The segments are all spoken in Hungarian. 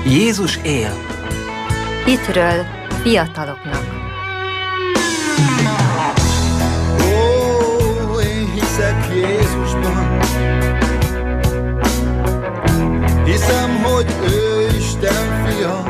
Jézus él. Hitről fiataloknak. Ó, én hiszek Jézusban. Hiszem, hogy ő Isten fia.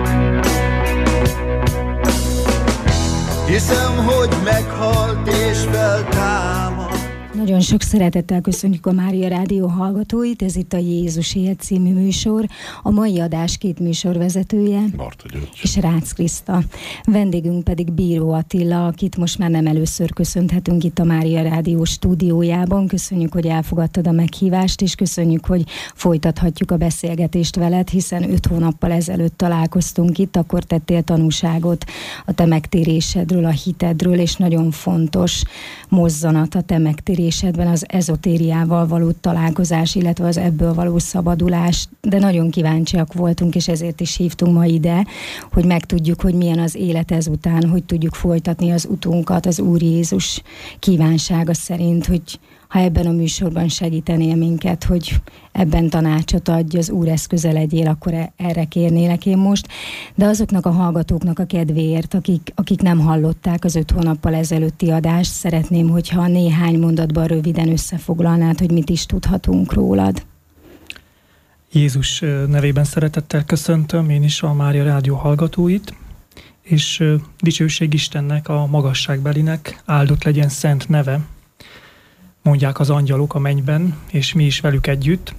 Hiszem, hogy meghalt és feltámad. Nagyon sok szeretettel köszönjük a Mária Rádió hallgatóit, ez itt a Jézus él című műsor. A mai adás két műsorvezetője, Barta György és Rácz Kriszta. Vendégünk pedig Bíró Attila, akit most már nem először köszönhetünk itt a Mária Rádió stúdiójában. Köszönjük, hogy elfogadtad a meghívást, és köszönjük, hogy folytathatjuk a beszélgetést veled, hiszen 5 hónappal ezelőtt találkoztunk itt, akkor tettél tanúságot a te megtérésedről, a hitedről, és nagyon fontos mozzanat a te megtérésedben az ezotériával való találkozás, illetve az ebből való szabadulás, de nagyon kíváncsiak voltunk, és ezért is hívtunk ma ide, hogy megtudjuk, hogy milyen az élet ezután, hogy tudjuk folytatni az utunkat az Úr Jézus kívánsága szerint, hogy ha ebben a műsorban segítenél minket, hogy ebben tanácsot adj, az Úr eszköze legyél, akkor erre kérnélek én most. De azoknak a hallgatóknak a kedvéért, akik nem hallották az 5 hónappal ezelőtti adást, szeretném, hogyha néhány mondatban röviden összefoglalnád, hogy mit is tudhatunk rólad. Jézus nevében szeretettel köszöntöm én is a Mária Rádió hallgatóit, és dicsőség Istennek, a magasságbelinek, áldott legyen szent neve, mondják az angyalok a mennyben, és mi is velük együtt.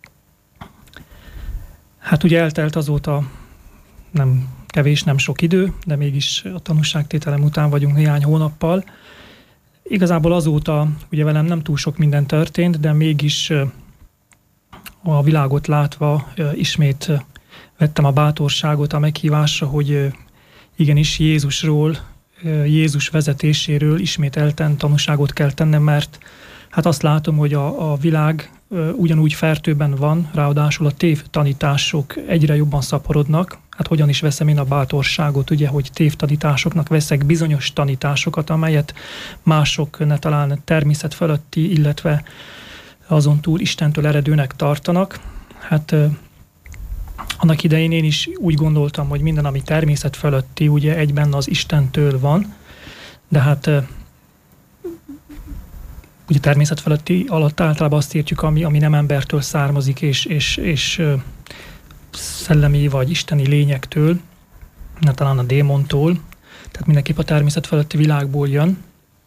Hát ugye eltelt azóta nem kevés, nem sok idő, de mégis a tanúságtételem után vagyunk néhány hónappal. Igazából azóta ugye velem nem túl sok minden történt, de mégis a világot látva ismét vettem a bátorságot a meghívásra, hogy igenis Jézusról, Jézus vezetéséről ismételten tanúságot kell tennem, mert hát azt látom, hogy a világ ugyanúgy fertőben van, ráadásul a tévtanítások egyre jobban szaporodnak. Hát hogyan is veszem én a bátorságot, ugye, hogy tévtanításoknak veszek bizonyos tanításokat, amelyet mások ne talán természet fölötti, illetve azon túl Istentől eredőnek tartanak. Hát annak idején én is úgy gondoltam, hogy minden, ami természet fölötti, ugye egyben az Istentől van, de hát ugye természet feletti alatt általában azt értjük, ami nem embertől származik, és szellemi vagy isteni lényektől, talán a démontól, tehát mindenképp a természet feletti világból jön.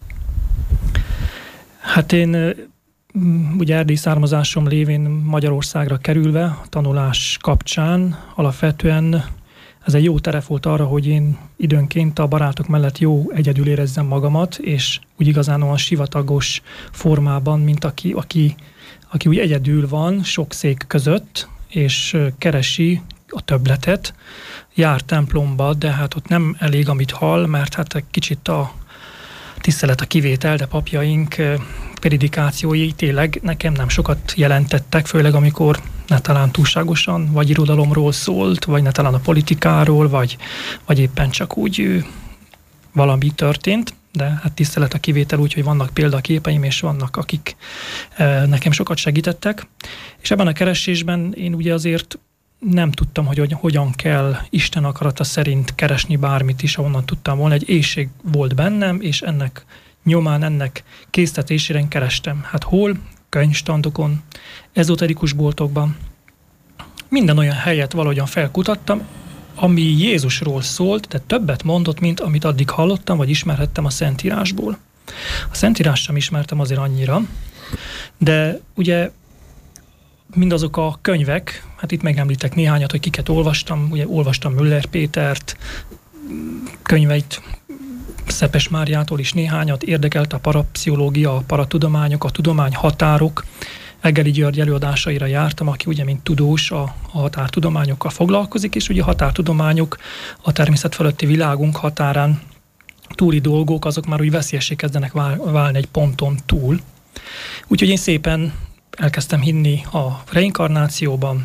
Hát én ugye erdélyi származásom lévén Magyarországra kerülve, a tanulás kapcsán alapvetően ez egy jó terep volt arra, hogy én időnként a barátok mellett jó egyedül érezzem magamat, és úgy igazán olyan sivatagos formában, mint aki úgy egyedül van sok szék között, és keresi a többletet, jár templomba, de hát ott nem elég, amit hall, mert hát egy kicsit a tisztelet a kivétel, de papjaink predikációi tényleg nekem nem sokat jelentettek, főleg amikor ne talán túlságosan vagy irodalomról szólt, vagy ne talán a politikáról, vagy éppen csak úgy valami történt, de hát tisztelet a kivétel, úgyhogy vannak példaképeim, és vannak, akik nekem sokat segítettek. És ebben a keresésben én ugye azért nem tudtam, hogy hogyan kell Isten akarata szerint keresni bármit is, ahonnan tudtam volna. Egy éhség volt bennem, és ennek nyomán, ennek késztetésére kerestem. Hát hol? Könyvstandokon, ezoterikus boltokban. Minden olyan helyet valahogyan felkutattam, ami Jézusról szólt, de többet mondott, mint amit addig hallottam, vagy ismerhettem a Szentírásból. A Szentírást sem ismertem azért annyira, de ugye mindazok a könyvek, hát itt megemlítek néhányat, hogy kiket olvastam, ugye olvastam Müller Pétert, könyveit, Szepes Máriától is néhányat, érdekelt a parapszichológia, a paratudományok, a tudományhatárok. Egeli György előadásaira jártam, aki ugye mint tudós a határtudományokkal foglalkozik, és ugye a határtudományok a természet fölötti világunk határán túli dolgok, azok már úgy veszélyessé kezdenek válni egy ponton túl. Úgyhogy én szépen elkezdtem hinni a reinkarnációban,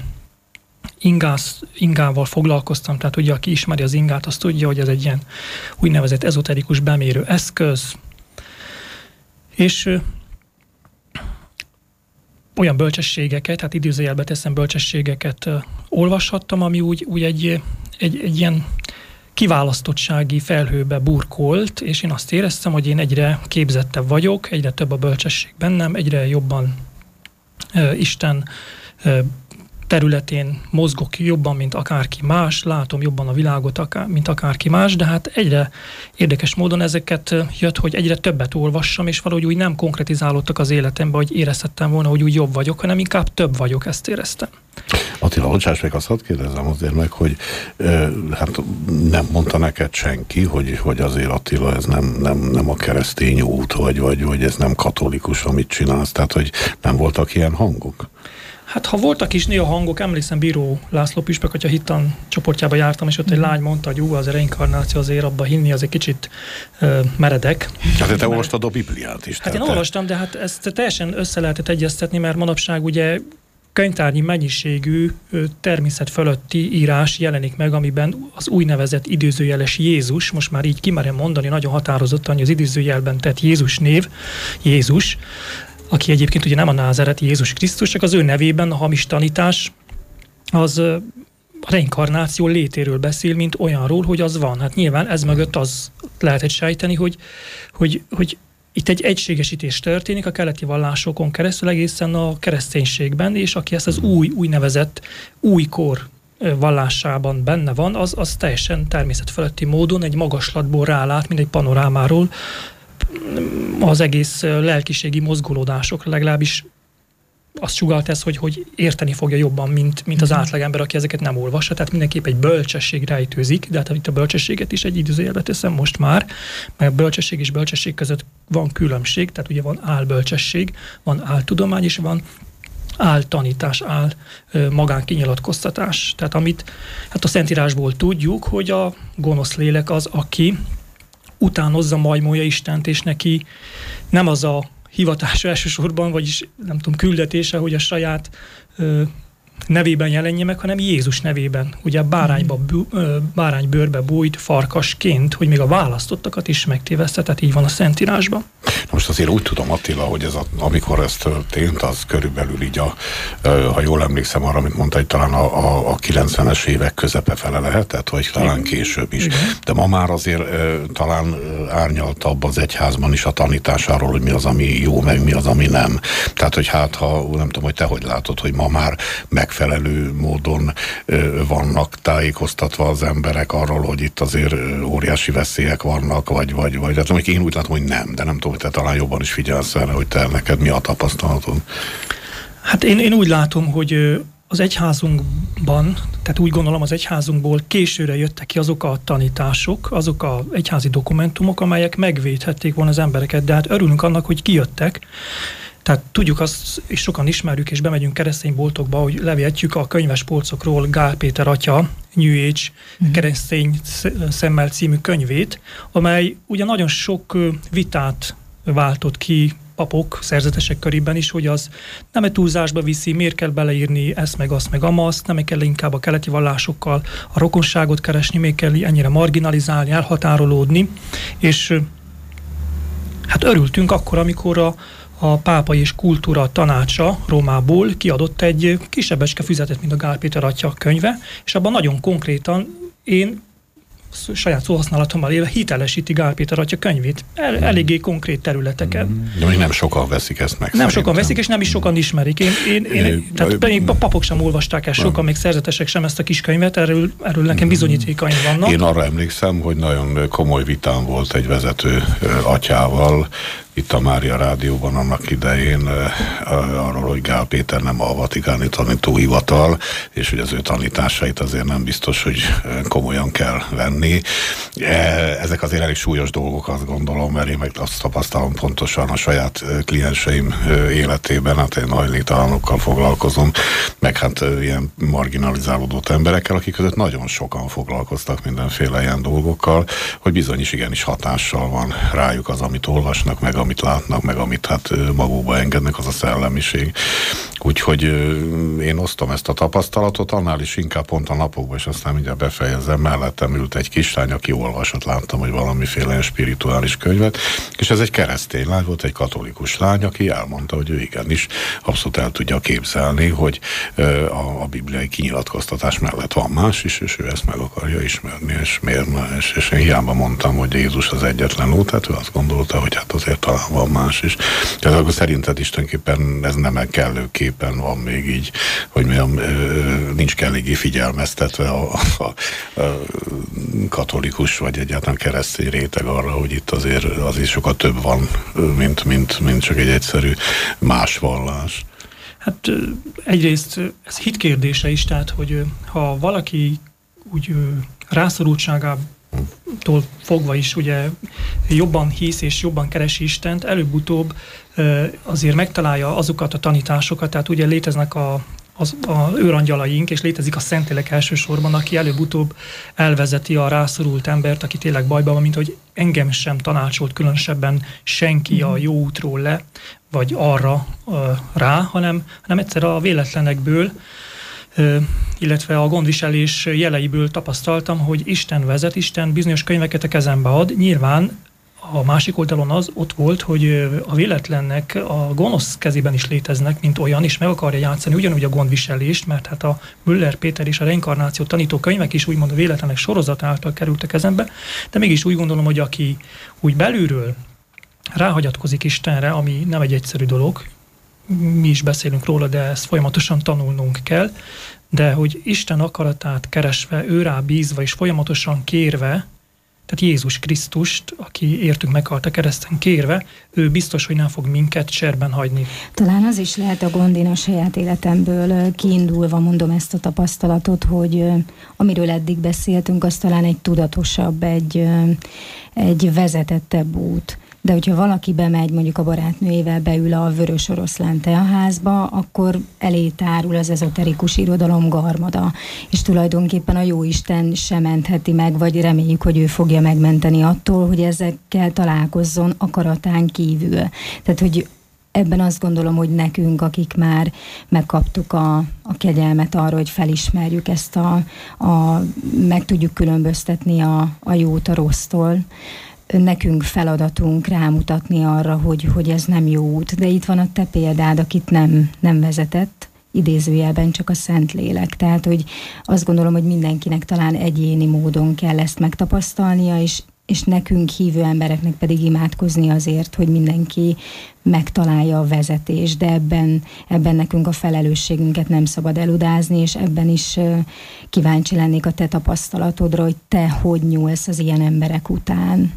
ingával foglalkoztam, tehát ugye aki ismeri az ingát, az tudja, hogy ez egy ilyen úgynevezett ezoterikus bemérő eszköz, és olyan bölcsességeket, hát idézőjelbe teszem bölcsességeket olvashattam, ami úgy egy ilyen kiválasztottsági felhőbe burkolt, és én azt éreztem, hogy én egyre képzettebb vagyok, egyre több a bölcsesség bennem, egyre jobban Isten területén mozgok jobban, mint akárki más, látom jobban a világot, mint akárki más, de hát egyre érdekes módon ezeket jött, hogy egyre többet olvassam, és valahogy úgy nem konkretizálódtak az életembe, hogy érezhettem volna, hogy úgy jobb vagyok, hanem inkább több vagyok, ezt éreztem. Attila, bocsáss meg, azt kérdezem azért meg, hogy hát nem mondta neked senki, hogy azért Attila, ez nem a keresztény út, vagy ez nem katolikus, amit csinálsz, tehát hogy nem voltak ilyen hangok? Hát ha voltak is néha hangok, emlékszem Bíró László püspök, hogyha hittan csoportjába jártam, és ott egy lány mondta, hogy az a reinkarnáció azért abba hinni, az egy kicsit meredek. Hát te olvastad a Bibliát is. Hát én olvastam, de hát ezt teljesen össze lehetett egyeztetni, mert manapság ugye könyvtárnyi mennyiségű természet fölötti írás jelenik meg, amiben az úgynevezett idézőjeles Jézus, most már így kimerem mondani nagyon határozottan, hogy az idézőjelben tett Jézus név, Jézus, aki egyébként ugye nem a názáreti Jézus Krisztus, csak az ő nevében a hamis tanítás az a reinkarnáció létéről beszél, mint olyanról, hogy az van. Hát nyilván ez mögött az lehetett sejteni, hogy itt egy egységesítés történik a keleti vallásokon keresztül egészen a kereszténységben, és aki ezt az úgynevezett újkor vallásában benne van, az teljesen természetfeletti módon egy magaslatból rálát, mint egy panorámáról, az egész lelkiségi mozgolódásokra, legalábbis azt sugalt ez, hogy érteni fogja jobban, mint az átlagember, aki ezeket nem olvassa. Tehát mindenképp egy bölcsesség rejtőzik, de hát itt a bölcsességet is egy idézőjelbe teszem most már, mert a bölcsesség és bölcsesség között van különbség, tehát ugye van álbölcsesség, van áltudomány, és van áltanítás, magánkinyilatkoztatás. Tehát amit hát a Szentírásból tudjuk, hogy a gonosz lélek az, aki utánozza, majmolja Istent, és neki nem az a hivatása elsősorban, vagyis nem tudom, küldetése, hogy a saját nevében jelenje meg, hanem Jézus nevében. Ugye báránybőrbe bújt farkasként, hogy még a választottakat is megtévesztetett, így van a Szentírásban. Most azért úgy tudom, Attila, hogy amikor ez történt, az körülbelül így ha jól emlékszem arra, amit mondta, hogy talán a 90-es évek közepe fele lehetett, vagy talán később is. Igen. De ma már azért talán árnyaltabb az egyházban is a tanításáról, hogy mi az, ami jó, meg mi az, ami nem. Tehát, hogy hát, ha nem tudom, hogy te hogy látod, hogy ma már megfelelő módon vannak tájékoztatva az emberek arról, hogy itt azért óriási veszélyek vannak, vagy hát én úgy látom, hogy nem, de nem tudom, hogy te talán jobban is figyelsz erre, hogy te neked mi a tapasztalatod. Hát én úgy látom, hogy az egyházunkban, tehát úgy gondolom az egyházunkból későre jöttek ki azok a tanítások, azok az egyházi dokumentumok, amelyek megvédhették volna az embereket, de hát örülünk annak, hogy kijöttek. Tehát tudjuk azt, és sokan ismerjük, és bemegyünk keresztény boltokba, hogy levihetjük a könyves polcokról Gál Péter atya New Age keresztény szemmel című könyvét, amely ugye nagyon sok vitát váltott ki papok, szerzetesek körében is, hogy az nem egy túlzásba viszi, miért kell beleírni ezt, meg azt, meg amazt, nem kell inkább a keleti vallásokkal a rokonságot keresni, miért kell ennyire marginalizálni, elhatárolódni, és hát örültünk akkor, amikor a pápai és kultúra tanácsa Rómából kiadott egy kisebbecske füzetet, mint a Gál Péter atya könyve, és abban nagyon konkrétan én saját szóhasználatommal élve hitelesíti Gál Péter atya könyvét. Eléggé konkrét területeken. De még nem sokan veszik ezt meg. Nem sokan veszik, és nem is sokan ismerik. Tehát a papok sem olvasták el sokan, még szerzetesek sem ezt a kis könyvet, erről nekem bizonyítékaim vannak. Én arra emlékszem, hogy nagyon komoly vitám volt egy vezető atyával, itt a Mária Rádióban annak idején arról, hogy Gál Péter nem a vatikáni tanítóhivatal, és hogy az ő tanításait azért nem biztos, hogy komolyan kell venni. Ezek azért elég súlyos dolgok, azt gondolom, mert én meg azt tapasztalom pontosan a saját klienseim életében, hát én hajléktalanokkal foglalkozom, meg hát ilyen marginalizálódott emberekkel, akik között nagyon sokan foglalkoztak mindenféle ilyen dolgokkal, hogy bizony is igenis hatással van rájuk az, amit olvasnak, meg amit látnak, meg amit hát magukba engednek, az a szellemiség. Úgyhogy én osztom ezt a tapasztalatot, annál is inkább pont a napokban, és aztán mindjárt befejezem, mellettem ült egy kislány, aki olvasott, láttam, hogy valamiféle spirituális könyvet, és ez egy keresztény lány volt, egy katolikus lány, aki elmondta, hogy ő igenis abszolút el tudja képzelni, hogy a bibliai kinyilatkoztatás mellett van más is, és ő ezt meg akarja ismerni, és miért más. És én hiába mondtam, hogy Jézus az egyetlen út, tehát ő azt gondolta, hogy hát azért talán van más is. Tehát akkor szerinted istenképpen ez nem kellőképpen van még így, hogy mondjam, nincs eléggé figyelmeztetve a katolikus vagy egyáltalán keresztény réteg arra, hogy itt azért sokkal több van, mint csak egy egyszerű más vallás. Hát egyrészt ez hit kérdése is, tehát hogy ha valaki úgy rászorultságától fogva is ugye jobban hisz és jobban keresi Istent, előbb-utóbb azért megtalálja azokat a tanításokat, tehát ugye léteznek a őrangyalaink, és létezik a Szentlélek elsősorban, aki előbb-utóbb elvezeti a rászorult embert, aki tényleg bajban van, mint hogy engem sem tanácsolt különösebben senki a jó útról le, vagy arra rá, hanem egyszer a véletlenekből, illetve a gondviselés jeleiből tapasztaltam, hogy Isten vezet, Isten bizonyos könyveket a kezembe ad. Nyilván a másik oldalon az ott volt, hogy a véletlennek a gonosz kezében is léteznek, mint olyan, és meg akarja játszani ugyanúgy a gondviselést, mert hát a Müller Péter és a reinkarnáció tanító könyvek is úgymond a véletlenek sorozat által kerültek kezembe, de mégis úgy gondolom, hogy aki úgy belülről ráhagyatkozik Istenre, ami nem egy egyszerű dolog, mi is beszélünk róla, de ezt folyamatosan tanulnunk kell, de hogy Isten akaratát keresve, őrá bízva és folyamatosan kérve, tehát Jézus Krisztust, aki értünk meghalt a kereszten kérve, ő biztos, hogy nem fog minket cserben hagyni. Talán az is lehet a gond, én a saját életemből kiindulva mondom ezt a tapasztalatot, hogy amiről eddig beszéltünk, az talán egy tudatosabb, egy vezetettebb út. De hogyha valaki bemegy, mondjuk a barátnőjével beül a Vörös Oroszlán teaházba, akkor elé tárul az ezoterikus irodalom garmada. És tulajdonképpen a Jóisten sem mentheti meg, vagy reméljük, hogy ő fogja megmenteni attól, hogy ezekkel találkozzon akaratán kívül. Tehát, hogy ebben azt gondolom, hogy nekünk, akik már megkaptuk a kegyelmet arra, hogy felismerjük ezt meg tudjuk különböztetni a jót a rossztól, nekünk feladatunk rámutatni arra, hogy ez nem jó út. De itt van a te példád, akit nem vezetett, idézőjelben csak a Szentlélek. Tehát, hogy azt gondolom, hogy mindenkinek talán egyéni módon kell ezt megtapasztalnia, és nekünk hívő embereknek pedig imádkozni azért, hogy mindenki megtalálja a vezetést, de ebben nekünk a felelősségünket nem szabad elodázni, és ebben is kíváncsi lennék a te tapasztalatodra, hogy te hogy nyúlsz az ilyen emberek után.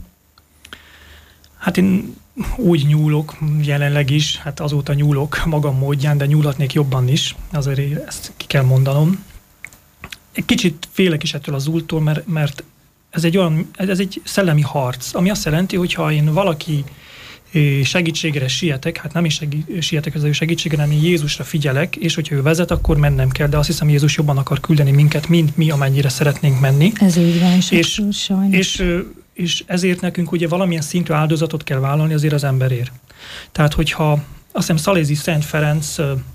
Hát én úgy nyúlok jelenleg is, hát azóta nyúlok magam módján, de nyúlhatnék jobban is, azért ezt ki kell mondanom. Egy kicsit félek is ettől az úttól, mert ez egy szellemi harc, ami azt jelenti, hogy ha én valaki segítségre sietek, hát nem is sietek az ő segítségre, hanem én Jézusra figyelek, és hogyha ő vezet, akkor mennem kell, de azt hiszem, Jézus jobban akar küldeni minket, mint mi, amennyire szeretnénk menni. Ez így van, sajnos. És ezért nekünk ugye valamilyen szintű áldozatot kell vállalni azért az emberért. Tehát, hogyha azt hiszem Szalézi Szent Ferenc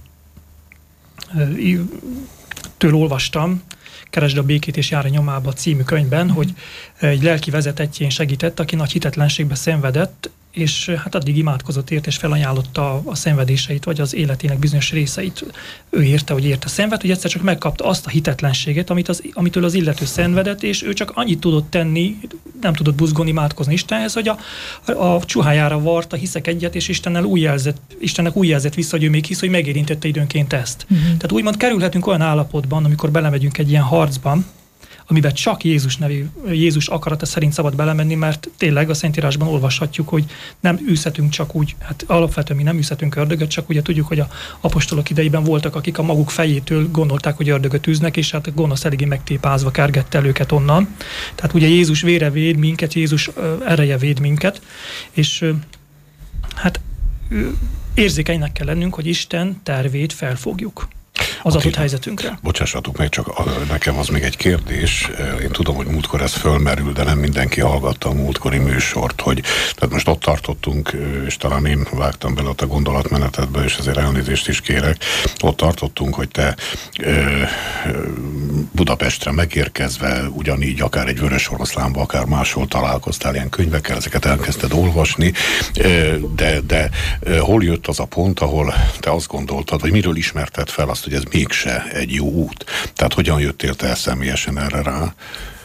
től olvastam, Keresd a békét és jár a nyomába című könyvben, hogy egy lelki vezetettjén segített, aki nagy hitetlenségbe szenvedett, és hát addig imádkozott ért, és felajánlotta a szenvedéseit, vagy az életének bizonyos részeit. Ő érte, hogy szenved, hogy egyszer csak megkapta azt a hitetlenséget, amitől az illető szenvedett, és ő csak annyit tudott tenni, nem tudott buzgolni, imádkozni Istenhez, hogy a csuhájára varta, hiszek egyet, és Istennek úgy jelzett vissza, hogy ő még hisz, hogy megérintette időnként ezt. Tehát úgymond kerülhetünk olyan állapotban, amikor belemegyünk egy ilyen harcban, amiben csak Jézus akarata szerint szabad belemenni, mert tényleg a Szentírásban olvashatjuk, hogy nem űzhetünk csak úgy, hát alapvetően mi nem űzhetünk ördögöt, csak ugye tudjuk, hogy a apostolok idejében voltak, akik a maguk fejétől gondolták, hogy ördögöt űznek, és hát a gonosz eléggé megtépázva kergette el őket onnan. Tehát ugye Jézus vére véd minket, Jézus ereje véd minket, és hát érzékenynek kell lennünk, hogy Isten tervét felfogjuk. az adott helyzetünkre. Bocsássatok meg, csak nekem az még egy kérdés. Én tudom, hogy múltkor ez fölmerül, de nem mindenki hallgatta a múltkori műsort, hogy tehát most ott tartottunk, és talán én vágtam bele a gondolatmenetedbe, és ezért elnézést is kérek. Ott tartottunk, hogy te Budapestre megérkezve ugyanígy akár egy Vörösoroszlánba, akár máshol találkoztál ilyen könyvekkel, ezeket elkezdted olvasni, de hol jött az a pont, ahol te azt gondoltad, vagy miről ismerted fel azt, hogy ez mégse egy jó út? Tehát hogyan jöttél te személyesen erre rá?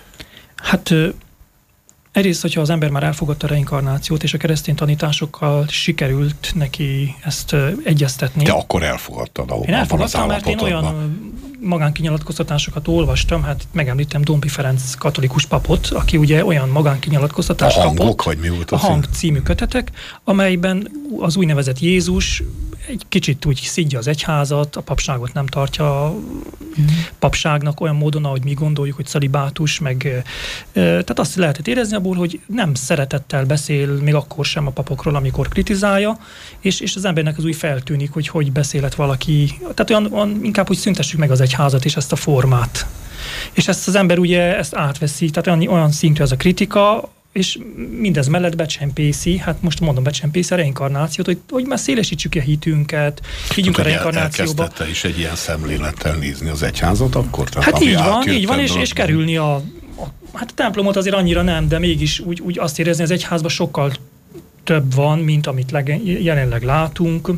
Hát egyrészt, hogyha az ember már elfogadta a reinkarnációt, és a keresztény tanításokkal sikerült neki ezt egyeztetni. De akkor elfogadtad Én elfogadtam, mert én olyan magánkinyilatkoztatásokat olvastam, hát megemlítem Dompi Ferenc katolikus papot, aki ugye olyan magánkinyilatkoztatást kapott. A Hangok, vagy mi volt a Hang című kötetek, amelyben az úgynevezett Jézus egy kicsit úgy szidja az egyházat, a papságot nem tartja papságnak olyan módon, ahogy mi gondoljuk, hogy celibátus, meg tehát azt lehetett érezni abból, hogy nem szeretettel beszél még akkor sem a papokról, amikor kritizálja, és az embernek az úgy feltűnik, hogy beszélet valaki, tehát olyan inkább, hogy szüntessük meg az egyházat és ezt a formát. És ezt az ember ugye ezt átveszi, tehát olyan szintű ez a kritika, és mindez mellett becsempészi, hát most mondom, becsempészi a reinkarnációt, hogy már szélesítsük a hitünket, higgyünk a reinkarnációba. Elkezdte is egy ilyen szemlélettel nézni az egyházat akkor? Tehát hát így van, és kerülni hát a templomot azért annyira nem, de mégis úgy azt érezni, az egyházban sokkal több van, mint amit jelenleg látunk,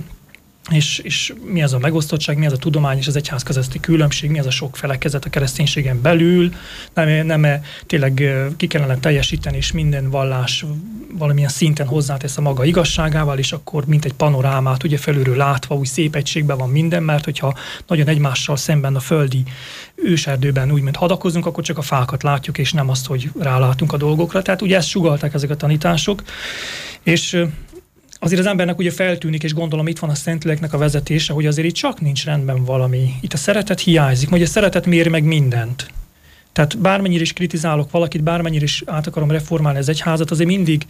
és mi az a megosztottság, mi az a tudomány és az egyház közötti különbség, mi az a sok felekezet a kereszténységen belül, nem tényleg ki kellene teljesíteni, és minden vallás valamilyen szinten hozzátesz a maga igazságával, és akkor mint egy panorámát ugye felülről látva, úgy szép egységben van minden, mert hogyha nagyon egymással szemben a földi őserdőben úgymond hadakozunk, akkor csak a fákat látjuk, és nem azt, hogy rálátunk a dolgokra. Tehát ugye ezt sugallták ezek a tanítások, és azért az embernek ugye feltűnik, és gondolom itt van a Szentléleknek a vezetése, hogy azért itt csak nincs rendben valami. Itt a szeretet hiányzik, vagy a szeretet mér meg mindent. Tehát bármennyire is kritizálok valakit, bármennyire is át akarom reformálni az egyházat, azért mindig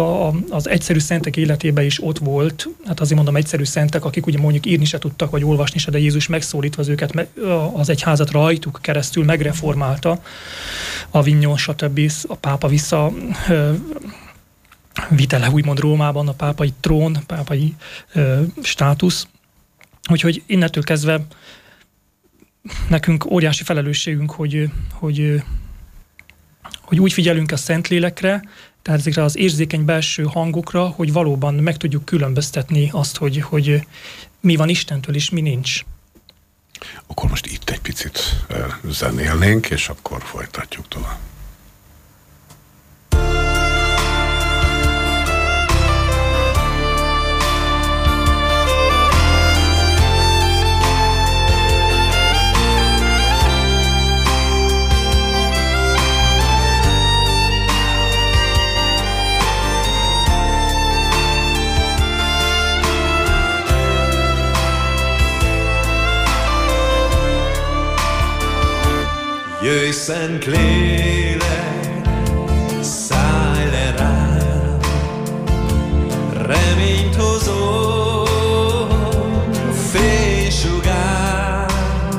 az egyszerű szentek életében is ott volt, hát azért mondom egyszerű szentek, akik ugye mondjuk írni se tudtak, vagy olvasni se, de Jézus megszólítva az egyházat rajtuk keresztül megreformálta, Avignon, stb. A pápa vissza vitele úgymond Rómában a pápai trón, pápai státusz. Úgyhogy innentől kezdve nekünk óriási felelősségünk, hogy úgy figyelünk a Szentlélekre, tehát ezekre az érzékeny belső hangokra, hogy valóban meg tudjuk különböztetni azt, hogy mi van Istentől és mi nincs. Akkor most itt egy picit zenélnénk, és akkor folytatjuk tovább. Jöjj, Szent Lélek, szállj le rám, reményt hozó fénysugár,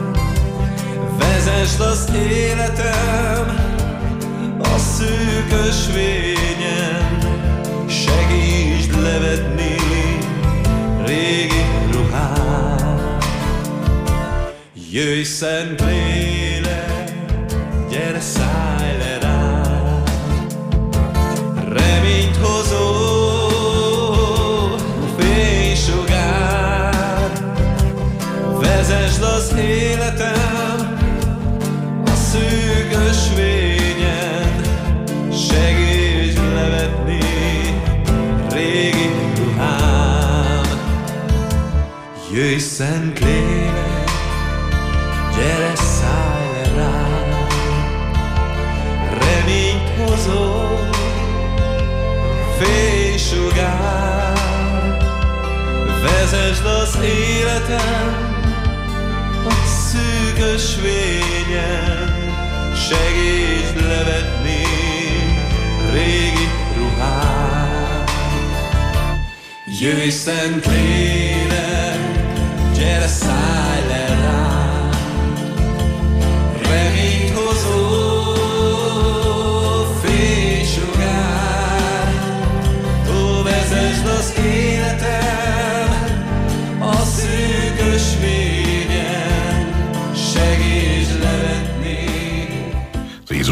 vezesd az életem a szűk ösvényen, segítsd levetni régi ruhám. Jöjj, Szent Lélek, gyere, szállj le rám, reményt hozó fénysugár, vezesd az életem a szűk ösvényen, segítsd levetni régi ruhám. Jöjj, Szent Lélek, gyere, szállj le rám, reményt hozó fénysugár, vezesd az életem a szűk ösvényen, segítsd levetni régi ruhám. Jöjj, Szent Lélek, gyere, szállj le rám,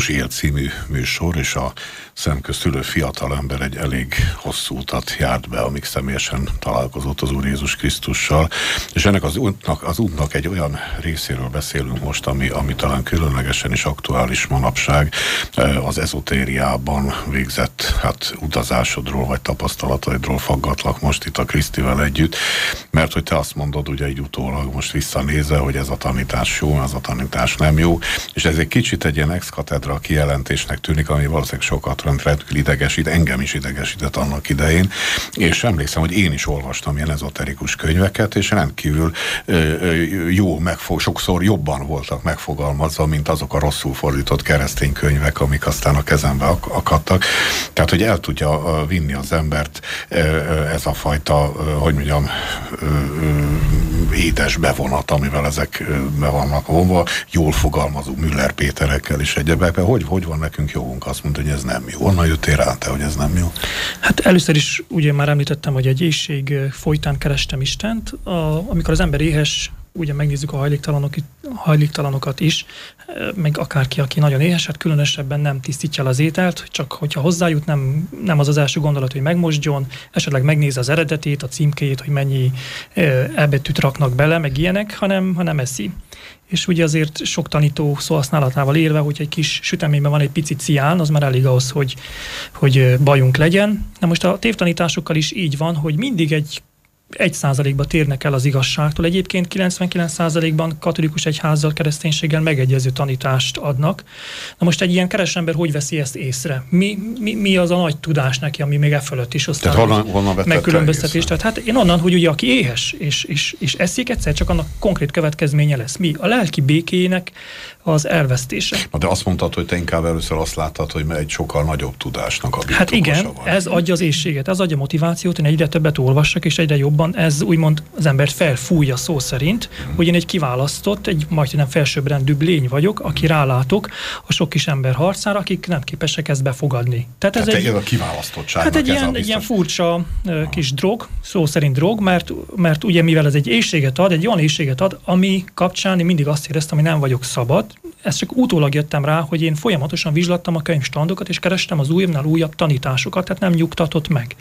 Krisztus él című műsor, és a szemközt ülő fiatalember egy elég hosszú utat járt be, amíg személyesen találkozott az Úr Jézus Krisztussal, és ennek az útnak egy olyan részéről beszélünk most, ami talán különlegesen is aktuális manapság, az ezotériában végzett utazásodról vagy tapasztalataidról faggatlak most itt a Krisztivel együtt, mert hogy te azt mondod, ugye így utólag most visszanézve, hogy ez a tanítás jó, ez a tanítás nem jó, és ez egy kicsit egy ilyen ex-katedra kijelentésnek tűnik, ami valószínűleg sokat rendkívül idegesít, engem is idegesített annak idején, és emlékszem, hogy én is olvastam ilyen ezoterikus könyveket, és rendkívül sokszor jobban voltak megfogalmazva, mint azok a rosszul fordított keresztény könyvek, amik aztán a kezembe akadtak. Tehát, hogy el tudja vinni az embert ez a fajta, hogy mondjam, édes bevonat, amivel ezek be vannak vonva, jól fogalmazó Müller Péterekkel és egyebekben. Hogy van nekünk jogunk azt mondani, hogy ez nem jó? Honnan jöttél rá te, hogy ez nem jó? Hát először is ugye már említettem, hogy egy éhség folytán kerestem Istent. Amikor az ember éhes, ugye megnézzük a hajléktalanokat is, meg akárki, aki nagyon éhes, hát különösebben nem tisztítja el az ételt, csak hogyha hozzájut, nem az első gondolat, hogy megmosdjon, esetleg megnézze az eredetét, a címkéjét, hogy mennyi ebetűt raknak bele, meg ilyenek, hanem eszi. És ugye azért sok tanító szóhasználatával érve, hogy egy kis süteményben van egy pici cián, az már elég ahhoz, hogy bajunk legyen. Na most a tévtanításokkal is így van, hogy mindig 1%-ba térnek el az igazságtól. Egyébként 99%-ban katolikus egyházzal, kereszténységgel megegyező tanítást adnak. Na most egy ilyen keres ember hogy veszi ezt észre? Mi az a nagy tudás neki, ami még e fölött is osztály? Tehát honnan megkülönböztetés. Tehát hát én onnan, hogy ugye aki éhes és eszik, egyszer csak annak konkrét következménye lesz. Mi? A lelki békének az elvesztése. Na de azt mondtad, hogy te inkább először azt láttad, hogy egy sokkal nagyobb tudásnak a birtokosa. Hát igen, van. ez adja az éhséget, ez adja motivációt, én egyre többet olvassak, és egyre jobban ez úgymond az embert felfújja szó szerint, hogy én egy kiválasztott, egy majdnem felsőbbrendűbb lény vagyok, aki rálátok a sok kis ember harcára, akik nem képesek ezt befogadni. Tehát ez a kiválasztottságnak hát egy ilyen furcsa kis drog, szó szerint drog, mert ugye mivel ez egy éhséget ad, egy olyan éhséget ad, ami kapcsán én mindig azt éreztem, hogy nem vagyok szabad. Ezt csak utólag jöttem rá, hogy én folyamatosan vizslattam a könyvstandokat, és kerestem az újabbnál újabb tanításokat, tehát nem nyugtatott meg.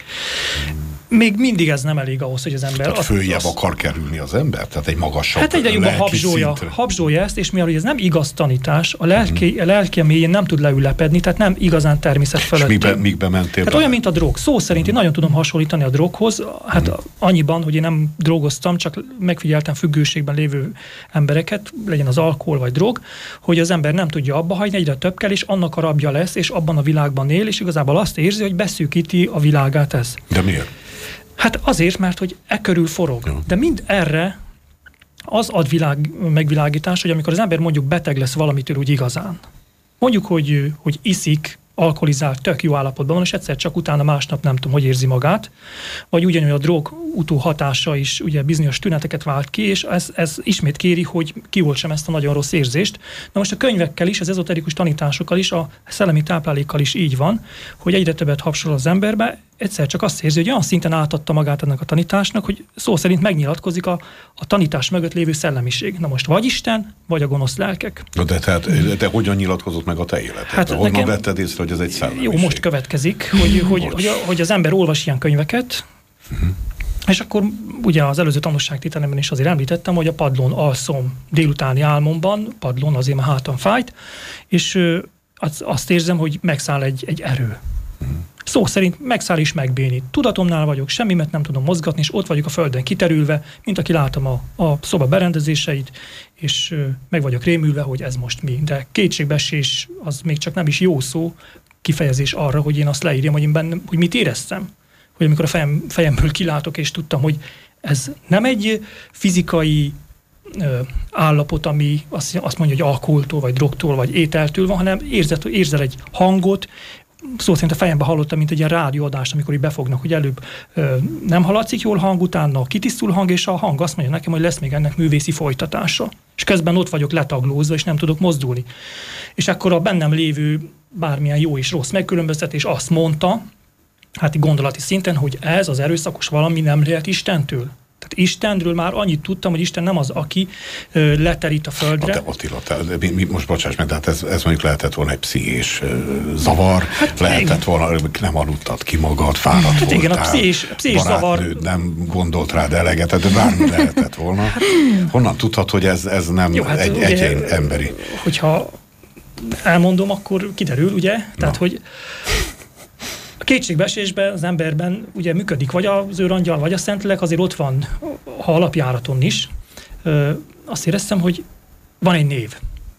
Még mindig ez nem elég ahhoz, hogy az ember... Tehát följebb akar kerülni az ember? Tehát egy magasabb hát egyre jobban habzsolja ezt, és mivel ez nem igaz tanítás, a lelki mélyén nem tud leülepedni, tehát nem igazán természet fölött. És mikbe mentél? Hát olyan, mint a drog. Szó szerint én nagyon tudom hasonlítani a droghoz, hát annyiban, hogy én nem drogoztam, csak megfigyeltem függőségben lévő embereket, legyen az alkohol vagy drog, hogy az ember nem tudja abba hagyni, egyre több kell, és annak a rabja lesz, és abban a világban él, és igazából azt érzi, hogy beszűkíti a világát ez. De miért? Hát azért, mert hogy körül forog. Jó. De mind erre az ad megvilágítás, hogy amikor az ember mondjuk beteg lesz valamitől úgy igazán. Mondjuk, hogy iszik, alkoholizált, tök jó állapotban van, és egyszer csak utána másnap nem tudom, hogy érzi magát, vagy ugyanúgy a drog utóhatása is ugye bizonyos tüneteket vált ki, és ez ismét kéri, hogy kioltsam ezt a nagyon rossz érzést. Na most a könyvekkel is, az ezoterikus tanításokkal is, a szellemi táplálékkal is így van, hogy egyre többet habsol az emberbe, egyszer csak azt érzi, hogy olyan szinten átadta magát ennek a tanításnak, hogy szó szerint megnyilatkozik a tanítás mögött lévő szellemiség. Na most vagy Isten, vagy a gonosz lelkek. De hogyan nyilatkozott meg a te életed? Hát honnan vetted észre, hogy ez egy szellemiség? Jó, most következik, hogy az ember olvas ilyen könyveket, és akkor ugye az előző tanúságtételemben is azért említettem, hogy a padlón alszom délutáni álmomban, padlón azért már hátam fájt, és azt érzem, hogy megszáll egy erő. Szó szerint megszáll és megbénít. Tudatomnál vagyok, semmimet nem tudom mozgatni, és ott vagyok a földön kiterülve, mint aki látom a szoba berendezéseit, és meg vagyok rémülve, hogy ez most mi. De kétségbeesés az még csak nem is jó szó, kifejezés arra, hogy én azt leírjam, hogy én bennem, hogy mit éreztem. Hogy amikor a fejemből kilátok, és tudtam, hogy ez nem egy fizikai állapot, ami azt mondja, hogy alkoholtól, vagy drogtól, vagy ételtől van, hanem érzel egy hangot, szó szerint a fejembe hallottam, mint egy ilyen rádióadást, amikor így befognak, hogy előbb nem hallatszik jól hang, utána kitisztul hang, és a hang azt mondja nekem, hogy lesz még ennek művészi folytatása. És közben ott vagyok letaglózva, és nem tudok mozdulni. És akkor a bennem lévő bármilyen jó és rossz megkülönböztetés azt mondta, hát gondolati szinten, hogy ez az erőszakos valami nem lehet Istentől. Tehát Istenről már annyit tudtam, hogy Isten nem az, aki leterít a földre. De Attila, most bocsáss meg, de hát ez mondjuk lehetett volna egy pszichés zavar, hát lehetett volna, nem aludtad ki magad, fáradt voltál. Igen, a pszichés zavar... nem gondolt rád eleget, de bármi lehetett volna. Honnan tudhat, hogy ez nem jó, hát egy emberi? Hogyha elmondom, akkor kiderül, ugye? Tehát, hogy a kétségbeesésben az emberben ugye működik vagy az őrangyal, vagy a Szentlélek, azért ott van, ha alapjáraton is. Azt éreztem, hogy van egy név.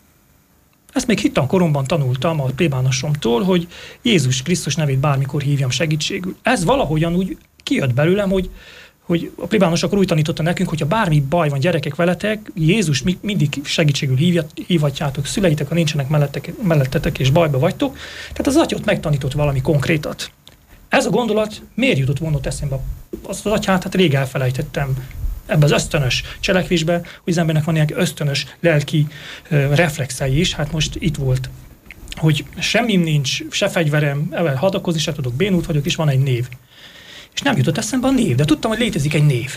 Ezt még hittan koromban tanultam a plébánosomtól, hogy Jézus Krisztus nevét bármikor hívjam segítségül. Ez valahogyan úgy kijött belőlem, hogy a plébános akkor úgy tanította nekünk, hogyha bármi baj van gyerekek veletek, Jézus mindig segítségül hívhatjátok szüleitek, ha nincsenek mellettetek és bajba vagytok. Tehát az atya ott megtanított valami konkrétat. Ez a gondolat miért jutott volna eszembe? Azt az atyát hát rég elfelejtettem ebbe az ösztönös cselekvésbe, hogy az embernek van ilyen ösztönös lelki reflexei is, hát most itt volt, hogy semmim nincs, se fegyverem, hadakozni se tudok, bénult vagyok, és van egy név. És nem jutott eszembe a név, de tudtam, hogy létezik egy név.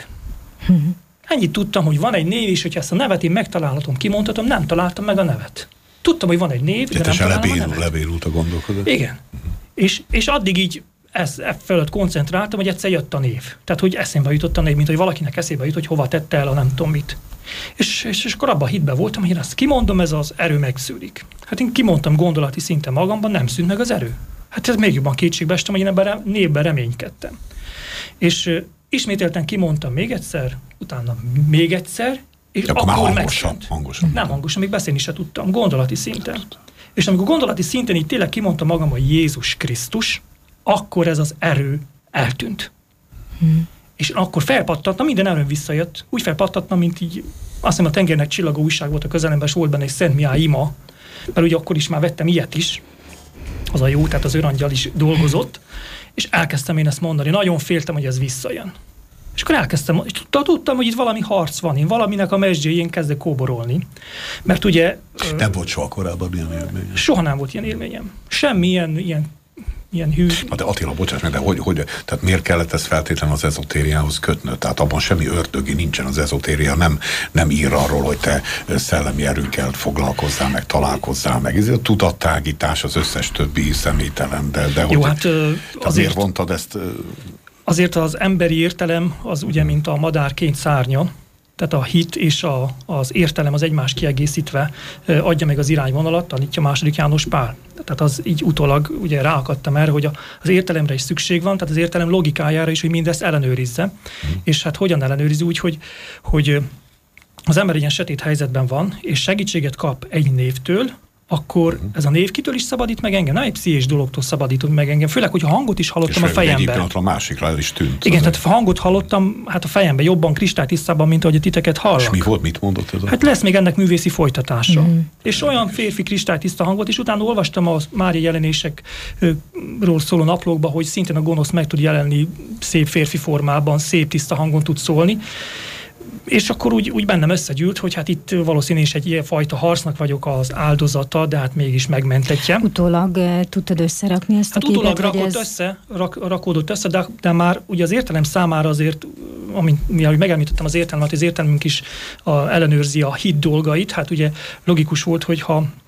Ennyit tudtam, hogy van egy név, és hogyha ezt a nevet én megtalálhatom, kimondhatom, nem találtam meg a nevet. Tudtam, hogy van egy név, de nem találtam a nevet. Lebénult a gondolkodás. Igen. És addig így fölött koncentráltam, hogy egyszer jött a név. Tehát, hogy eszembe jutott a név, mint hogy valakinek eszébe jut, hogy hova tette el a nem tudom mit. És akkor abban a hitben voltam, hogy én ezt kimondom, ez az erő megszűnik. Hát én kimondtam gondolati szinten magamban, nem szűnt meg az erő. Hát ez még jobban kétségbe estem, hogy én ebben a névben reménykedtem. És ismételten kimondtam még egyszer, utána még egyszer, és akkor megszűnt. Hangosan. Nem hangosan, még beszélni se tudtam, gondolati szinten. És amikor gondolati szinten így tényleg kimondtam magam, hogy Jézus Krisztus, akkor ez az erő eltűnt. És akkor felpattattam, minden erőm visszajött. Úgy felpattattam, mint így, azt hiszem a tengernek csillagó újság volt a közelemben, és volt benne egy Szent Mihály ima, mert ugye akkor is már vettem ilyet is, az a jó, tehát az őrangyal is dolgozott, és elkezdtem én ezt mondani. Nagyon féltem, hogy ez visszajön. És akkor elkezdtem, és tudtam, hogy itt valami harc van, én valaminek a mezsdjéjén kezdek kóborolni. Mert ugye... Nem volt soha korábban ilyen élményem. Soha nem volt ilyen élményem. Semmi ilyen hű. De Attila, bocsáss meg, de hogy, tehát miért kellett ezt feltétlenül az ezotériához kötnöd? Tehát abban semmi ördögi nincsen, az ezotéria nem ír arról, hogy te szellemi erőkkel foglalkozzál, meg találkozzál, meg ez a tudattágítás, az összes többi személytelen, de jó, hogy hát azért miért vontad ezt? Azért az emberi értelem az ugye, mint a madár két szárnya, tehát a hit és az értelem az egymást kiegészítve adja meg az irányvonalat, tanítja II. János Pál. Tehát az így utólag ugye ráakadtam erre, hogy az értelemre is szükség van, tehát az értelem logikájára is, hogy mindezt ellenőrizze. És hát hogyan ellenőrizi úgy, hogy az ember ilyen sötét helyzetben van, és segítséget kap egy névtől, akkor ez a név kitől is szabadít meg engem? Nem egy pszichés dologtól szabadított meg engem, főleg, hogyha hangot is hallottam és a fejemben. És egy pillanatra a másikra el is tűnt. Igen, tehát hangot hallottam hát a fejemben jobban, kristálytisztában, mint ahogy a titeket hallak. És mi volt, mit mondott ez? Hát lesz még ennek művészi folytatása. És olyan férfi kristálytiszta hangot, és utána olvastam a Mária jelenésekről szóló naplókba, hogy szintén a gonosz meg tud jelenni szép férfi formában, szép tiszta hangon tud szólni. És akkor úgy bennem összegyűlt, hogy hát itt valószínűleg is egy ilyen fajta harcnak vagyok az áldozata, de hát mégis megmentetje. Utólag tudtad összerakni ezt a képet? Utólag rakódott össze, de már ugye az értelem számára azért, ahogy megemlítettem az értelmet, az értelmünk is ellenőrzi a hit dolgait. Hát ugye logikus volt, hogy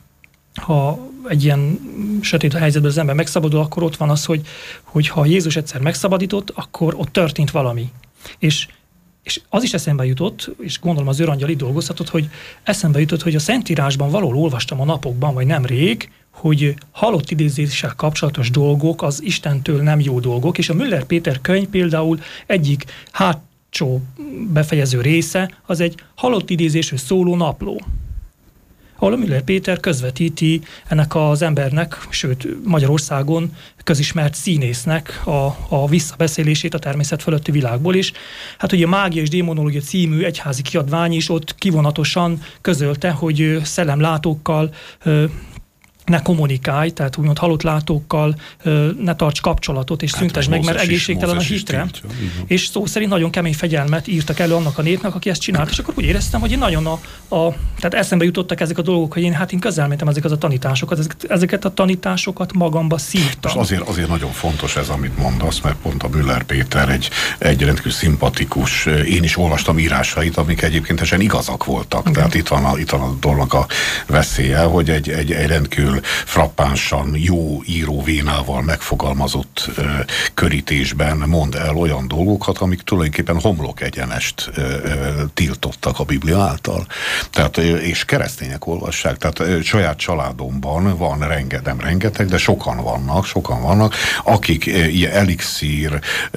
ha egy ilyen sötét helyzetben az ember megszabadul, akkor ott van az, hogy ha Jézus egyszer megszabadított, akkor ott történt valami. És az is eszembe jutott, és gondolom az őrangyal itt dolgozhatott, hogy eszembe jutott, hogy a Szentírásban valahol olvastam a napokban, vagy nemrég, hogy halott idézéssel kapcsolatos dolgok az Istentől nem jó dolgok, és a Müller Péter könyv például egyik hátsó befejező része az egy halott idézésről szóló napló, ahol a Müller Péter közvetíti ennek az embernek, sőt Magyarországon közismert színésznek a visszabeszélését a természet fölötti világból is. Hát ugye a Mágia és Démonológia című egyházi kiadvány is ott kivonatosan közölte, hogy szellemlátókkal ne kommunikálj, tehát úgymond halott látókkal ne tarts kapcsolatot, és szüntesd meg, mert egészségtelen a hitre. És szó szerint nagyon kemény fegyelmet írtak elő annak a népnek, aki ezt csinált, és akkor úgy éreztem, hogy én nagyon tehát eszembe jutottak ezek a dolgok, hogy én közel mentem ezeket a tanításokat, ezeket a tanításokat magamba szívtam. És azért nagyon fontos ez, amit mondasz, mert pont a Müller Péter egy rendkívül szimpatikus, én is olvastam írásait, amik egyébként igazak voltak. Okay. Tehát itt van a dolognak a veszélye, hogy egy rendkívül frappánsan jó íróvénával megfogalmazott körítésben mond el olyan dolgokat, amik tulajdonképpen homlok egyenest tiltottak a Biblia által. Tehát, és keresztények olvassák. Tehát saját családomban van nem rengeteg, de sokan vannak, akik ilyen elixír,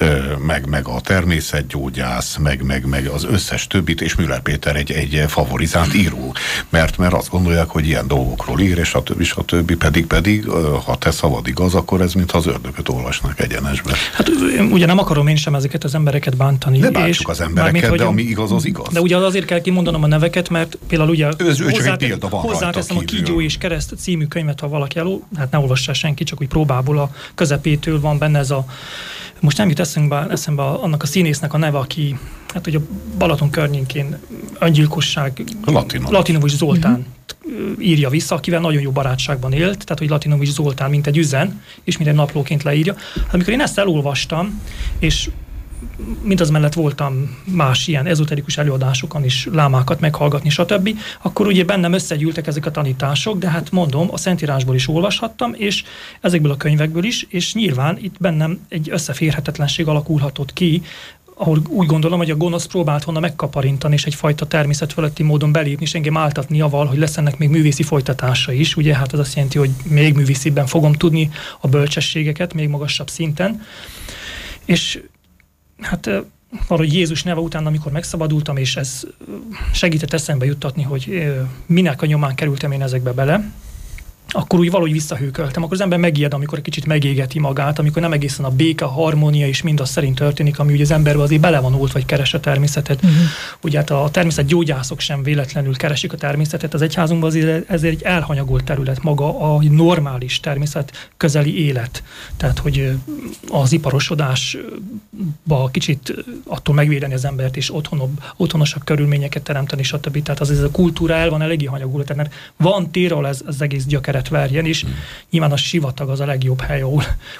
meg a természetgyógyász, meg az összes többit, és Müller Péter egy favorizált író, mert azt gondolják, hogy ilyen dolgokról ír, és stb. Pedig, ha te szavad igaz, akkor ez mintha az ördögöt olvasnak egyenesbe. Hát ugye nem akarom én sem ezeket az embereket bántani. Ne bántsuk az embereket, de ami igaz, az igaz. De ugye azért kell kimondanom a neveket, mert például ugye hozzáteszem a Kígyó és Kereszt című könyvet, ha valaki hát ne olvassa senki, csak úgy próbából a közepétől van benne ez a, most nem jut eszembe annak a színésznek a neve, aki hát ugye a Balaton környékén öngyilkosság Latinovics Zoltán írja vissza, akivel nagyon jó barátságban élt, tehát hogy Latinovics Zoltán mint egy üzen, és minden naplóként leírja. Amikor én ezt elolvastam, és mindaz mellett voltam más ilyen ezoterikus előadásokon is lámákat meghallgatni, stb., akkor ugye bennem összegyűltek ezek a tanítások, de hát mondom, a Szentírásból is olvashattam, és ezekből a könyvekből is, és nyilván itt bennem egy összeférhetetlenség alakulhatott ki, ahol úgy gondolom, hogy a gonosz próbált volna megkaparintani, és egyfajta természetfeletti módon belépni, és engem áltatni avval, hogy lesz ennek még művészi folytatása is. Ugye hát ez azt jelenti, hogy még művészibben fogom tudni a bölcsességeket, még magasabb szinten. És hát valahogy Jézus neve után, amikor megszabadultam, és ez segített eszembe juttatni, hogy minek a nyomán kerültem én ezekbe bele, akkor úgy valahogy visszahőköltem. Akkor az ember megijed, amikor egy kicsit megégeti magát, amikor nem egészen a béke, a harmónia és mindaz szerint történik, ami ugye az emberben azért bele van olt, vagy keres a természetet. Ugye hát a természetgyógyászok sem véletlenül keresik a természetet. Az egyházunkban azért ez egy elhanyagolt terület, maga a normális természet közeli élet. Tehát, hogy az iparosodásba kicsit attól megvédeni az embert, és otthonosabb körülményeket teremteni, stb. Tehát az ez a kultúra el van eléggé hanyagult, mert van tér, ahol ez az egész gyökeret verjen, és nyilván a sivatag az a legjobb hely, ahol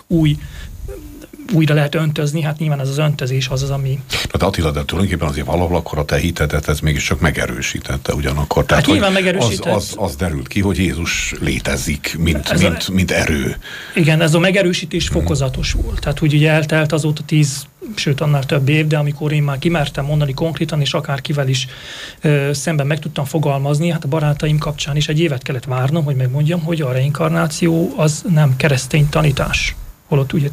újra lehet öntözni, hát nyilván ez az öntözés az, ami... Tehát Attila, de tulajdonképpen azért valahol akkor a te hitedet ez mégiscsak megerősítette ugyanakkor. Tehát, hát nyilván megerősített. Az derült ki, hogy Jézus létezik, mint erő. Igen, ez a megerősítés fokozatos volt. Tehát úgy ugye eltelt azóta 10, sőt annál több év, de amikor én már kimertem mondani konkrétan, és akárkivel is szemben meg tudtam fogalmazni, hát a barátaim kapcsán is egy évet kellett várnom, hogy megmondjam, hogy a reinkarnáció az nem keresztény tanítás. Holott ugye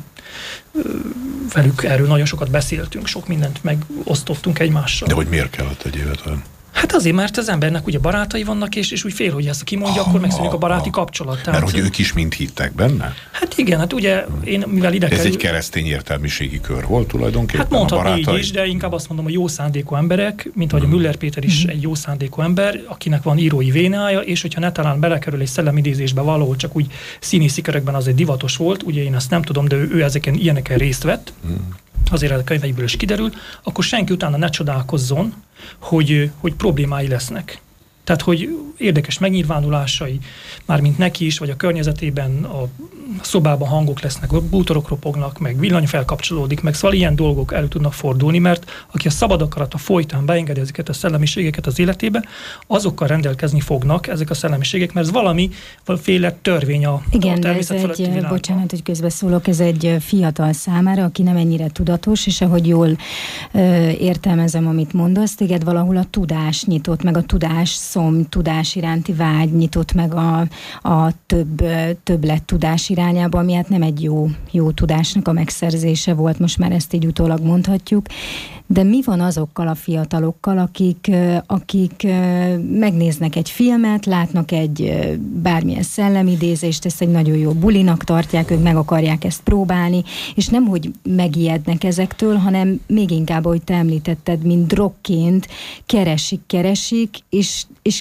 velük erről nagyon sokat beszéltünk, sok mindent megosztottunk egymással. De hogy miért kellett egy évet várni? Hát azért, mert az embernek ugye barátai vannak, és úgy fél, hogy ezt kimondja, akkor megszűnik a baráti kapcsolat. Tehát, mert hogy ők is mind hittek benne? Hát igen, hát ugye én mivel ide Ez egy keresztény értelmiségi kör volt tulajdonképpen? Hát mondhatni így is, de inkább azt mondom, hogy jó szándékú emberek, mint ahogy a Müller Péter is egy jó szándékú ember, akinek van írói vénája, és hogyha netán belekerül egy szellemidézésbe valahol csak úgy színészi körökben az egy divatos volt, ugye én ezt nem tudom, de ő ilyeneken részt vett, azért a könyveiből is kiderül, akkor senki utána ne csodálkozzon, hogy problémái lesznek. Tehát, hogy érdekes megnyilvánulásai, mármint neki is, vagy a környezetében, a szobában hangok lesznek, bútorok ropognak, meg villany felkapcsolódik, meg szóval ilyen dolgok elő tudnak fordulni, mert aki a szabad akarata folytán beengedi ezeket a szellemiségeket az életébe, azokkal rendelkezni fognak ezek a szellemiségek, mert ez valamiféle törvény a természet feletti világban. Bocsánat, hogy közbeszólok, ez egy fiatal számára, aki nem ennyire tudatos, és ahogy jól értelmezem, amit mondasz, téged valahol a tudás nyitott, meg a tudás iránti vágy nyitott meg a többlet tudás irányába, ami hát nem egy jó tudásnak a megszerzése volt, most már ezt így utólag mondhatjuk. De mi van azokkal a fiatalokkal, akik megnéznek egy filmet, látnak egy bármilyen szellemidézést, ezt egy nagyon jó bulinak tartják, ők meg akarják ezt próbálni, és nem, hogy megijednek ezektől, hanem még inkább, ahogy te említetted, mint drogként keresik, és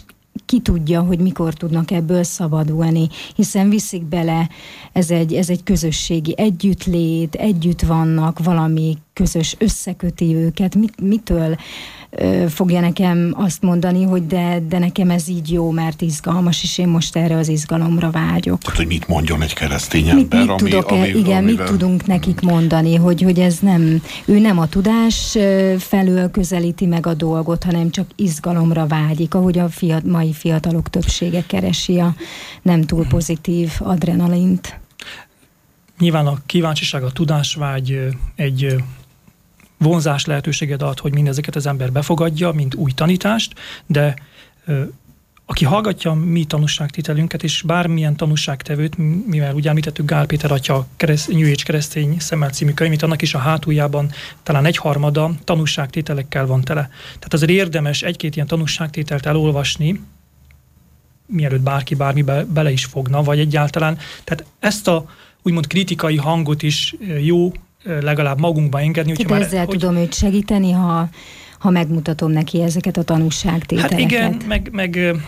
ki tudja, hogy mikor tudnak ebből szabadulni, hiszen viszik bele, ez egy közösségi együttlét, együtt vannak, valami közös összeköti őket. Mitől fogja nekem azt mondani, hogy de nekem ez így jó, mert izgalmas, és én most erre az izgalomra vágyok. Tehát, hogy mit mondjon egy keresztény ember, mit tudunk nekik mondani, hogy ez nem, ő nem a tudás felől közelíti meg a dolgot, hanem csak izgalomra vágyik, ahogy a mai fiatalok többsége keresi a nem túl pozitív adrenalint. Nyilván a kíváncsiság, a tudásvágy egy vonzás lehetőséget ad, hogy mindezeket az ember befogadja, mint új tanítást, de aki hallgatja mi tanúságtételünket, és bármilyen tanúságtevőt, mivel ugye említettük Gál Péter atya New Age keresztény szemmel című könyvét, annak is a hátuljában talán 1/3 tanúságtételekkel van tele. Tehát azért érdemes egy-két ilyen tanúságtételt elolvasni, mielőtt bárki bármibe bele is fogna, vagy egyáltalán. Tehát ezt a úgymond kritikai hangot is jó legalább magunkba engedni. Tehát ezzel tudom őt segíteni, ha megmutatom neki ezeket a tanúságtételeket. Hát igen,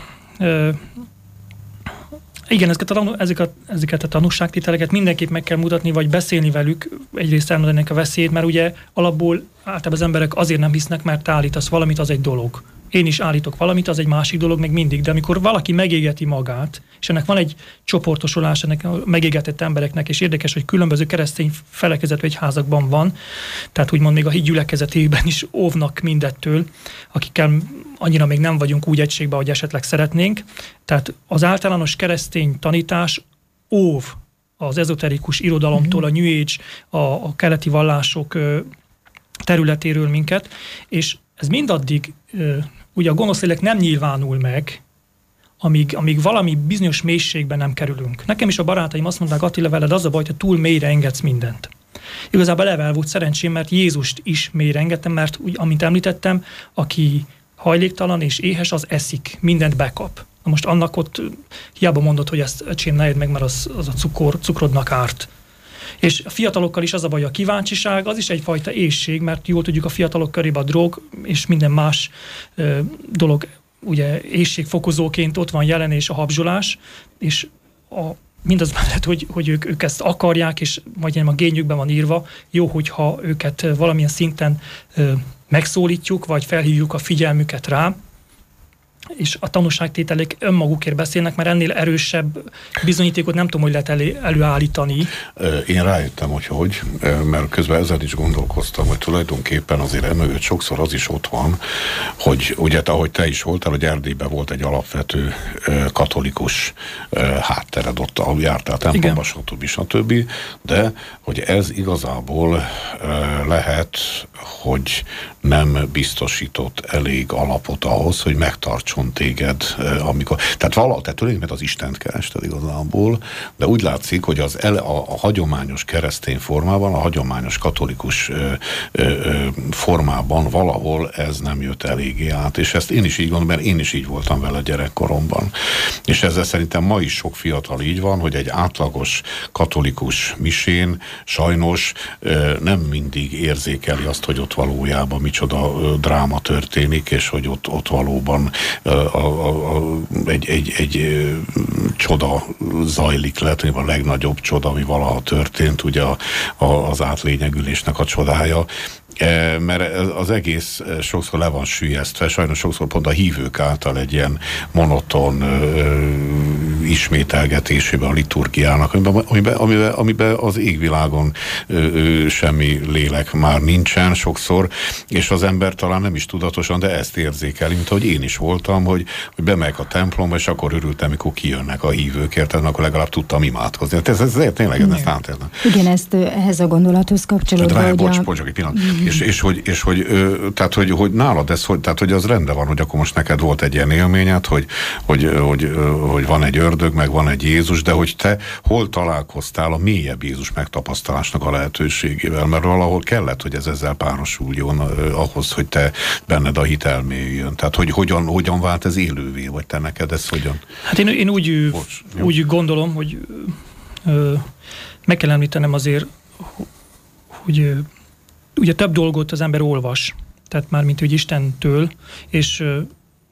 igen, ezeket a tanúságtételeket mindenképp meg kell mutatni, vagy beszélni velük, egyrészt elmondani a veszélyt, mert ugye alapból általában az emberek azért nem hisznek, mert te állítasz valamit, az egy dolog. Én is állítok valamit, az egy másik dolog még mindig, de amikor valaki megégeti magát, és ennek van egy csoportosulás ennek a megégetett embereknek, és érdekes, hogy különböző keresztény felekezet egyházakban van, tehát úgymond még a híd gyülekezetében is óvnak mindettől, akikkel annyira még nem vagyunk úgy egységben, ahogy esetleg szeretnénk. Tehát az általános keresztény tanítás óv az ezoterikus irodalomtól, a New Age, a keleti vallások területéről minket, és ez mindaddig, ugye a gonosz lélek nem nyilvánul meg, amíg valami bizonyos mélységben nem kerülünk. Nekem is a barátaim azt mondták, Attila, veled az a baj, hogy túl mélyre engedsz mindent. Igazából eleve volt szerencsém, mert Jézust is mélyre engedtem, mert úgy, amint említettem, aki hajléktalan és éhes, az eszik, mindent bekap. Na most annak ott hiába mondod, hogy ezt öcsém, ne edd meg, mert az a cukrodnak árt. És a fiatalokkal is az a baj, a kíváncsiság, az is egyfajta éhség, mert jól tudjuk, a fiatalok körében a drog és minden más dolog ugye éhségfokozóként ott van jelen, és a habzsolás, és mindaz mellett, hogy ők ezt akarják, és majd a génjükben van írva, jó, hogyha őket valamilyen szinten megszólítjuk, vagy felhívjuk a figyelmüket rá, és a tanúságtételek önmagukért beszélnek, mert ennél erősebb bizonyítékot nem tudom, hogy lehet előállítani. Én rájöttem, hogy mert közben ezzel is gondolkoztam, hogy tulajdonképpen azért emögött sokszor az is ott van, hogy ugye, ahogy te is voltál, hogy Erdélyben volt egy alapvető katolikus háttered, ott jártál templomba, stb. De hogy ez igazából lehet, hogy nem biztosított elég alapot ahhoz, hogy megtartson téged, amikor... Tehát tulajdonképpen az Istent kerested igazából, de úgy látszik, hogy a hagyományos keresztény formában, a hagyományos katolikus formában valahol ez nem jött eléggé át, és ezt én is így gondolom, mert én is így voltam vele gyerekkoromban. És ezzel szerintem ma is sok fiatal így van, hogy egy átlagos katolikus misén sajnos nem mindig érzékeli azt, hogy ott valójában micsoda dráma történik, és hogy ott valóban egy csoda zajlik, lehet, hogy a legnagyobb csoda, ami valaha történt, ugye az átlényegülésnek a csodája. Mert az egész sokszor le van süllyesztve, sajnos sokszor pont a hívők által egy ilyen monoton ismételgetésébe a liturgiának, amiben az égvilágon semmi lélek már nincsen sokszor, és az ember talán nem is tudatosan, de ezt érzékeli, mint ahogy én is voltam, hogy bemegyek a templomba, és akkor örültem, mikor kijönnek a hívők, érted, akkor legalább tudtam imádkozni. Ez tényleg ezt átértem. Igen, ezt ehhez a gondolathoz kapcsolódva. Bocs, egy pillanat. És hogy nálad ez, tehát hogy az rendben van, hogy akkor most neked volt egy ilyen élményed, hogy van egy ördög, meg van egy Jézus, de hogy te hol találkoztál a mélyebb Jézus megtapasztalásnak a lehetőségével, mert valahol kellett, hogy ez ezzel párosuljon ahhoz, hogy te benned a hit elmélyüljön. Tehát hogy hogyan vált ez élővé, vagy te neked ez hogyan? Hát én úgy gondolom, hogy meg kell említenem azért, hogy ugye több dolgot az ember olvas, tehát már mint úgy Istentől, és hát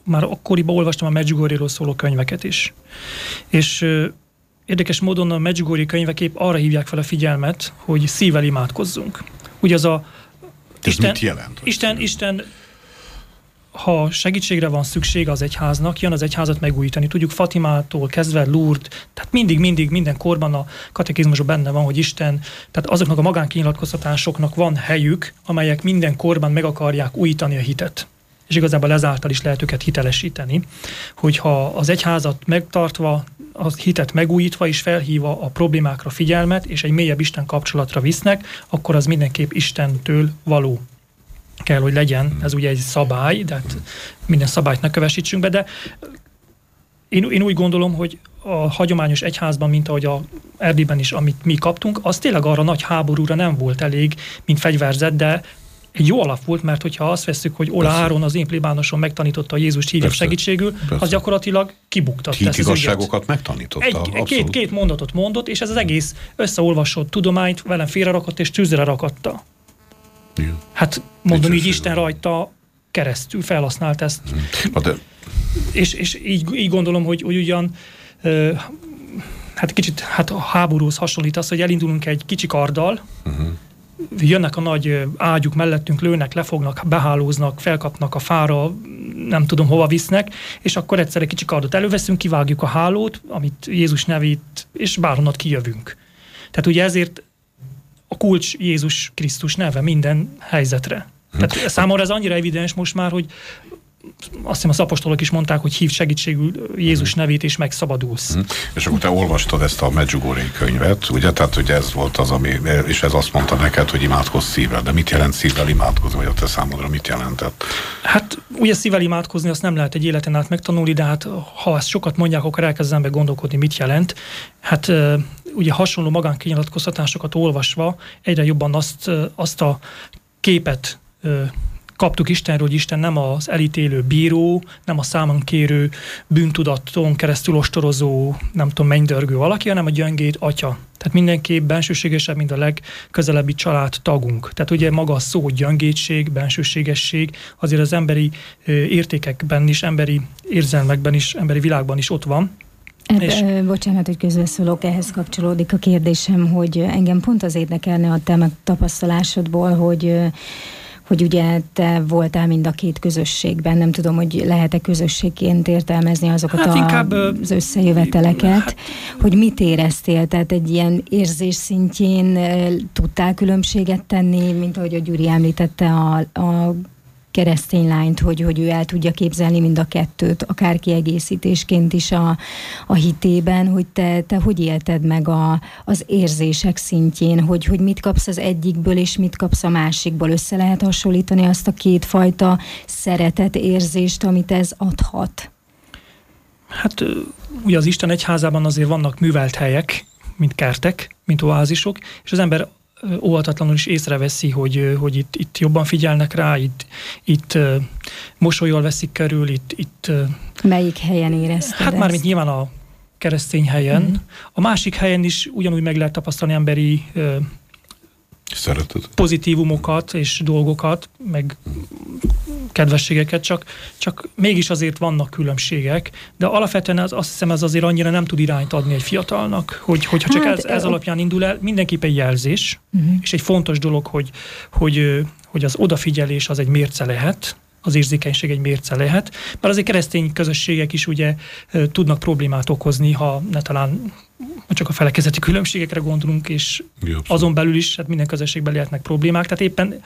már akkoriban olvastam a Medjugorjéról szóló könyveket is. És érdekes módon a Medjugorje könyvek épp arra hívják fel a figyelmet, hogy szívvel imádkozzunk. Ugye az a Isten, mit jelent? Isten, ha segítségre van szüksége az egyháznak, jön az egyházat megújítani. Tudjuk, Fatimától kezdve Lourdes, tehát mindig, minden korban a katekizmusban benne van, hogy Isten, tehát azoknak a magánkinyilatkoztatásoknak van helyük, amelyek minden korban meg akarják újítani a hitet. És igazából ezáltal is lehet őket hitelesíteni, hogyha az egyházat megtartva, a hitet megújítva és felhívva a problémákra figyelmet, és egy mélyebb Isten kapcsolatra visznek, akkor az mindenképp Istentől való kell, hogy legyen. Ez ugye egy szabály, de hát minden szabályt ne kövesítsünk be, de én úgy gondolom, hogy a hagyományos egyházban, mint ahogy a Erdélyben is, amit mi kaptunk, az tényleg arra nagy háborúra nem volt elég, mint fegyverzet, de egy jó alap volt, mert hogyha azt vesszük, hogy Ola Áron az én plébánoson megtanította a Jézust hívja segítségül, az gyakorlatilag kibuktatta ezt az igazságokat megtanította. Két mondatot mondott, és ez az egész összeolvasott tudományt velem félrerakott és tűzre rakatta. Igen. Hát mondom így, Isten rajta keresztül felhasznált ezt. És így gondolom, hogy ugyan hát kicsit a háborúhoz hasonlít az, hogy elindulunk egy kicsi karddal, jönnek a nagy ágyuk mellettünk, lőnek, lefognak, behálóznak, felkapnak a fára, nem tudom hova visznek, és akkor egyszer egy kicsi kardot előveszünk, kivágjuk a hálót, amit Jézus nevét, és bárhonnan kijövünk. Tehát ugye ezért a kulcs Jézus Krisztus neve minden helyzetre. Tehát számomra ez annyira evidens most már, hogy azt hiszem az apostolok is mondták, hogy hívd segítségül Jézus nevét, és megszabadulsz. És akkor te olvastad ezt a Medjugorje könyvet, ugye? Tehát ugye ez volt az, és ez azt mondta neked, hogy imádkozz szívvel. De mit jelent szívvel imádkozni, vagy a te számodra mit jelentett? Hát ugye szívvel imádkozni azt nem lehet egy életen át megtanulni, de hát ha ezt sokat mondják, akkor elkezd az ember gondolkodni, mit jelent. Hát ugye hasonló magánkinyilatkoztatásokat olvasva egyre jobban azt a képet kaptuk Istenről, hogy Isten nem az elítélő bíró, nem a számonkérő, bűntudaton keresztül ostorozó, nem tudom, mennydörgő valaki, hanem a gyöngéd atya. Tehát mindenképp bensőségesebb, mint a legközelebbi család tagunk. Tehát ugye maga a szó gyöngédség, bensőségesség, azért az emberi értékekben is, emberi érzelmekben is, emberi világban is ott van. Bocsánat, hogy közbeszólok, ehhez kapcsolódik a kérdésem, hogy engem pont az érdekelne a te tapasztalásodból, hogy ugye te voltál mind a két közösségben, nem tudom, hogy lehet-e közösségként értelmezni azokat az összejöveteleket, hogy mit éreztél, tehát egy ilyen érzés szintjén tudtál különbséget tenni, mint ahogy a Gyuri említette a keresztény lányt, hogy ő el tudja képzelni mind a kettőt, akár kiegészítésként is a hitében, hogy te hogy élted meg az érzések szintjén, hogy mit kapsz az egyikből, és mit kapsz a másikból. Össze lehet hasonlítani azt a kétfajta szeretet érzést, amit ez adhat? Hát ugye az Isten egyházában azért vannak művelt helyek, mint kertek, mint oázisok, és az ember óvatatlanul is észreveszi, hogy itt jobban figyelnek rá, itt mosollyal veszik körül, itt melyik helyen érezted Hát ezt? mármint nyilván a keresztény helyen. A másik helyen is ugyanúgy meg lehet tapasztalni emberi szeretet, pozitívumokat és dolgokat, meg kedvességeket, csak mégis azért vannak különbségek, de alapvetően azt hiszem ez azért annyira nem tud irányt adni egy fiatalnak, hogyha csak ez alapján indul el, mindenképp egy jelzés, és egy fontos dolog, hogy az odafigyelés az egy mérce lehet, az érzékenység egy mérce lehet, mert azért keresztény közösségek is ugye tudnak problémát okozni, ha ne talán csak a felekezeti különbségekre gondolunk, és azon belül is hát minden közösségben lehetnek problémák, tehát éppen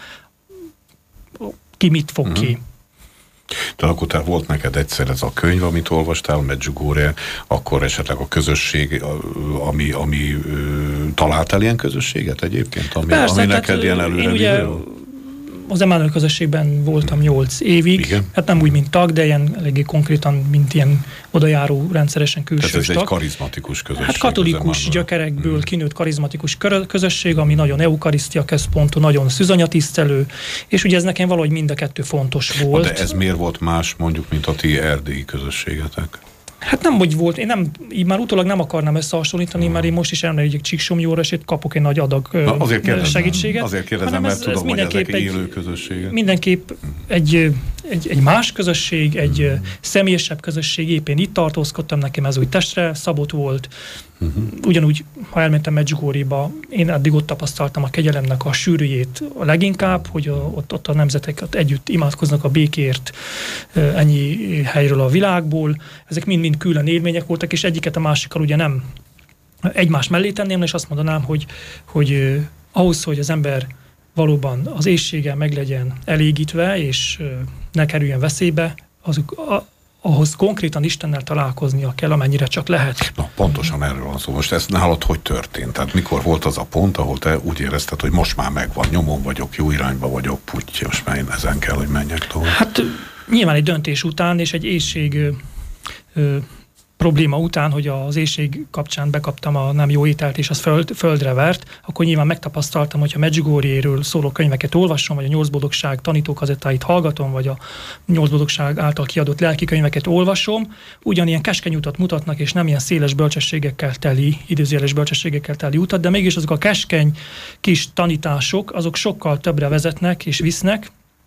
ki mit fog ki. De akkor te volt neked egyszer ez a könyv, amit olvastál, Medjugorje, akkor esetleg a közösség, ami találtál ilyen közösséget egyébként? Ami neked ilyen előre az Emmanuel közösségben voltam 8 évig. Igen. Hát nem úgy, mint tag, de ilyen eléggé konkrétan, mint ilyen odajáró rendszeresen külsős tag. Ez egy karizmatikus közösség. Hát katolikus gyökerekből kinőtt karizmatikus közösség, ami nagyon eukarisztia központú, nagyon szűzanyatisztelő, és ugye ez nekem valahogy mind a kettő fontos volt. De ez miért volt más, mondjuk, mint a ti erdélyi közösségetek? Hát nem, hogy volt, én már utólag nem akarnám összehasonlítani, mert én most is elmegyek Csíksomjóra, és itt kapok egy nagy adag segítséget. Azért kérdezem, mert tudom, hogy ezek élő közösségek. Mindenképp egy más közösség, egy személyesebb közösség, éppen itt tartózkodtam, nekem ez úgy testre szabott volt. Ugyanúgy, ha elmentem Medjugorjéba, én addig ott tapasztaltam a kegyelemnek a sűrűjét a leginkább, hogy ott a nemzetek együtt imádkoznak a békért ennyi helyről a világból. Ezek mind-mind külön élmények voltak, és egyiket a másikkal ugye nem egymás mellé tenném, és azt mondanám, hogy ahhoz, hogy az ember valóban az éhséggel meg legyen elégítve, és ne kerüljön veszélybe, ahhoz konkrétan Istennel találkoznia kell, amennyire csak lehet. Na, pontosan erről van szó. Most ez nálad hogy történt? Tehát mikor volt az a pont, ahol te úgy érezted, hogy most már megvan, nyomon vagyok, jó irányba vagyok, puty, most már én ezen kell, hogy menjek tovább? Hát nyilván egy döntés után, és egy éhség probléma után, hogy az éhség kapcsán bekaptam a nem jó ételt, és az földre vert, akkor nyilván megtapasztaltam, hogyha Medjugorjéről szóló könyveket olvasom, vagy a 8 boldogság tanítókazettáit hallgatom, vagy a 8 boldogság által kiadott lelki könyveket olvasom, ugyanilyen keskeny utat mutatnak, és nem ilyen széles bölcsességekkel teli, idézőjeles bölcsességekkel teli utat, de mégis azok a keskeny kis tanítások, azok sokkal többre vezetnek és visznek,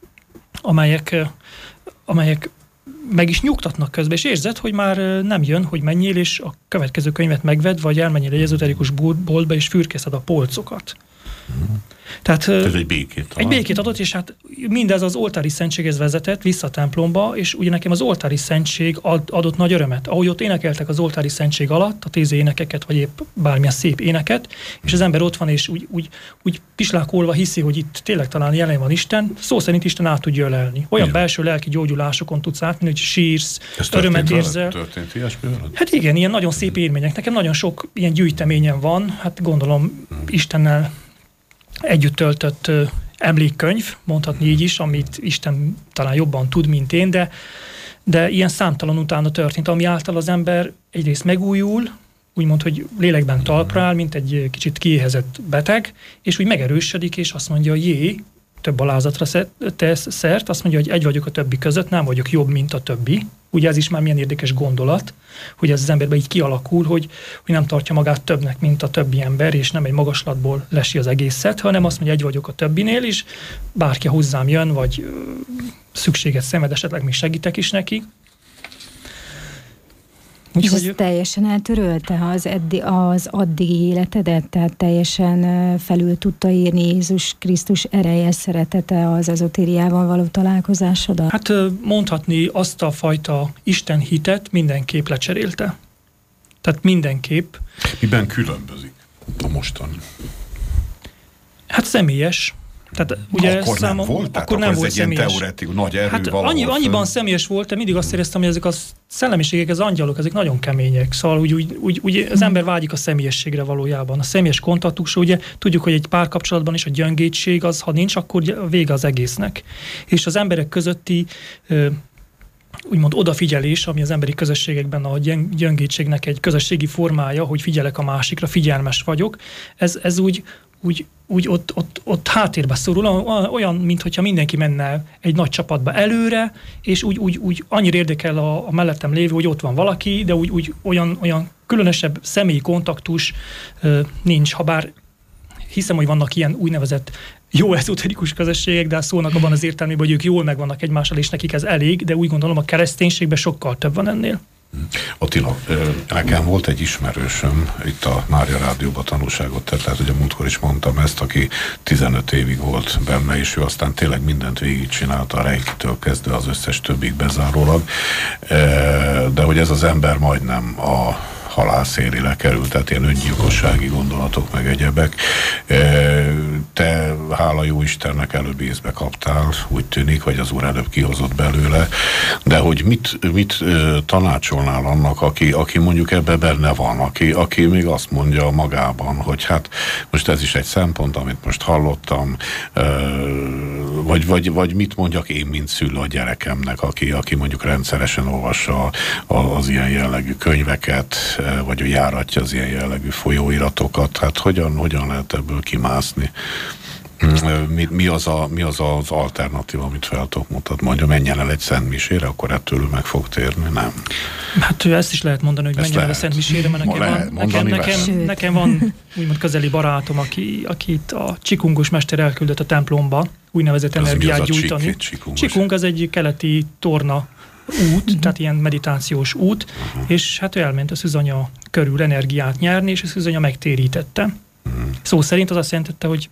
amelyek meg is nyugtatnak közben, és érzed, hogy már nem jön, hogy menjél, és a következő könyvet megvedd, vagy elmenjél egy ezoterikus boltba, és fürkészed a polcokat. Tehát, ez egy békét. Egy békét adott, és hát mindez az oltári szentséghez vezetett vissza a templomba, és ugye nekem az oltári szentség adott nagy örömet. Ahogy ott énekeltek az oltári szentség alatt, a 10 énekeket, vagy épp bármilyen szép éneket, és az ember ott van, és úgy pislákolva hiszi, hogy itt tényleg talán jelen van Isten, szó szerint Isten át tudja ölelni. Olyan belső lelki gyógyulásokon tudsz átmenni, hogy sírsz, örömet érzel. Történt ilyesmi veled? Hát igen, ilyen nagyon szép élmények. Nekem nagyon sok ilyen gyűjteményem van, hát gondolom Istennel együtt töltött emlékkönyv, mondhatni így is, amit Isten talán jobban tud, mint én, de ilyen számtalan utána történt, ami által az ember egyrészt megújul, úgymond, hogy lélekben talpra áll, mint egy kicsit kiéhezett beteg, és úgy megerősödik, és azt mondja, jé, több alázatra tesz szert, azt mondja, hogy egy vagyok a többi között, nem vagyok jobb, mint a többi. Ugye ez is már milyen érdekes gondolat, hogy ez az emberben így kialakul, hogy nem tartja magát többnek, mint a többi ember, és nem egy magaslatból lesi az egészet, hanem azt mondja, egy vagyok a többinél is, bárki hozzám jön, vagy szükséget szenved, esetleg még segítek is neki. És ez teljesen eltörölte az addigi életedet? Tehát teljesen felül tudta írni Jézus Krisztus ereje, szeretete az ezotériával való találkozásodat? Hát mondhatni, azt a fajta Isten hitet mindenképp lecserélte. Tehát mindenképp. Miben különbözik a mostani? Hát személyes. Tehát, ugye akkor nem volt? Akkor nem volt személyes. Egy ilyen teoretikus, nagy erő hát valahol annyiban személyes volt, de mindig azt éreztem, hogy ezek a szellemiségek, az angyalok, ezek nagyon kemények. Szóval úgy az ember vágyik a személyességre valójában. A személyes kontaktus, ugye tudjuk, hogy egy párkapcsolatban is a gyöngétség, az, ha nincs, akkor vége az egésznek. És az emberek közötti úgymond odafigyelés, ami az emberi közösségekben a gyöngétségnek egy közösségi formája, hogy figyelek a másikra, figyelmes vagyok, ez úgy ott háttérbe szorul, olyan, mintha mindenki menne egy nagy csapatba előre, és úgy annyira érdekel a mellettem lévő, hogy ott van valaki, de úgy olyan különösebb személyi kontaktus nincs, habár hiszem, hogy vannak ilyen úgynevezett jó ezoterikus közösségek, de a szónak abban az értelmében, hogy ők jól megvannak egymással, és nekik ez elég, de úgy gondolom a kereszténységben sokkal több van ennél. Attila, nekem volt egy ismerősöm, itt a Mária Rádióban tanúságot tett, tehát ugye múltkor is mondtam ezt, aki 15 évig volt benne, és ő aztán tényleg mindent végigcsinálta, a reikitől kezdve az összes többig bezárólag, de hogy ez az ember majdnem a halál szélére került, tehát ilyen öngyilkossági gondolatok, meg egyebek. Te, hála jó Istennek, előbb észbe kaptál, úgy tűnik, vagy az Úr előbb kihozott belőle, de hogy mit tanácsolnál annak, aki mondjuk ebbe benne van, aki még azt mondja magában, hogy hát most ez is egy szempont, amit most hallottam, vagy mit mondjak én, mint szülő a gyerekemnek, aki mondjuk rendszeresen olvassa az ilyen jellegű könyveket, vagy járatja az ilyen jellegű folyóiratokat, hát hogyan lehet ebből kimászni? Mi az az alternatíva, amit fel tudok mutatni? Mondja, menjen el egy szentmisére, akkor ettől meg fog térni, nem? Hát ezt is lehet mondani, hogy menjen el a szentmisére, mert nekem van úgymond közeli barátom, akit a csikungos mester elküldött a templomba, úgynevezett energiát gyújtani. Csikung az egy keleti torna út, tehát ilyen meditációs út, és hát ő elment a szűzanya körül energiát nyerni, és a szűzanya megtérítette. Szó szerint az azt jelentette, hogy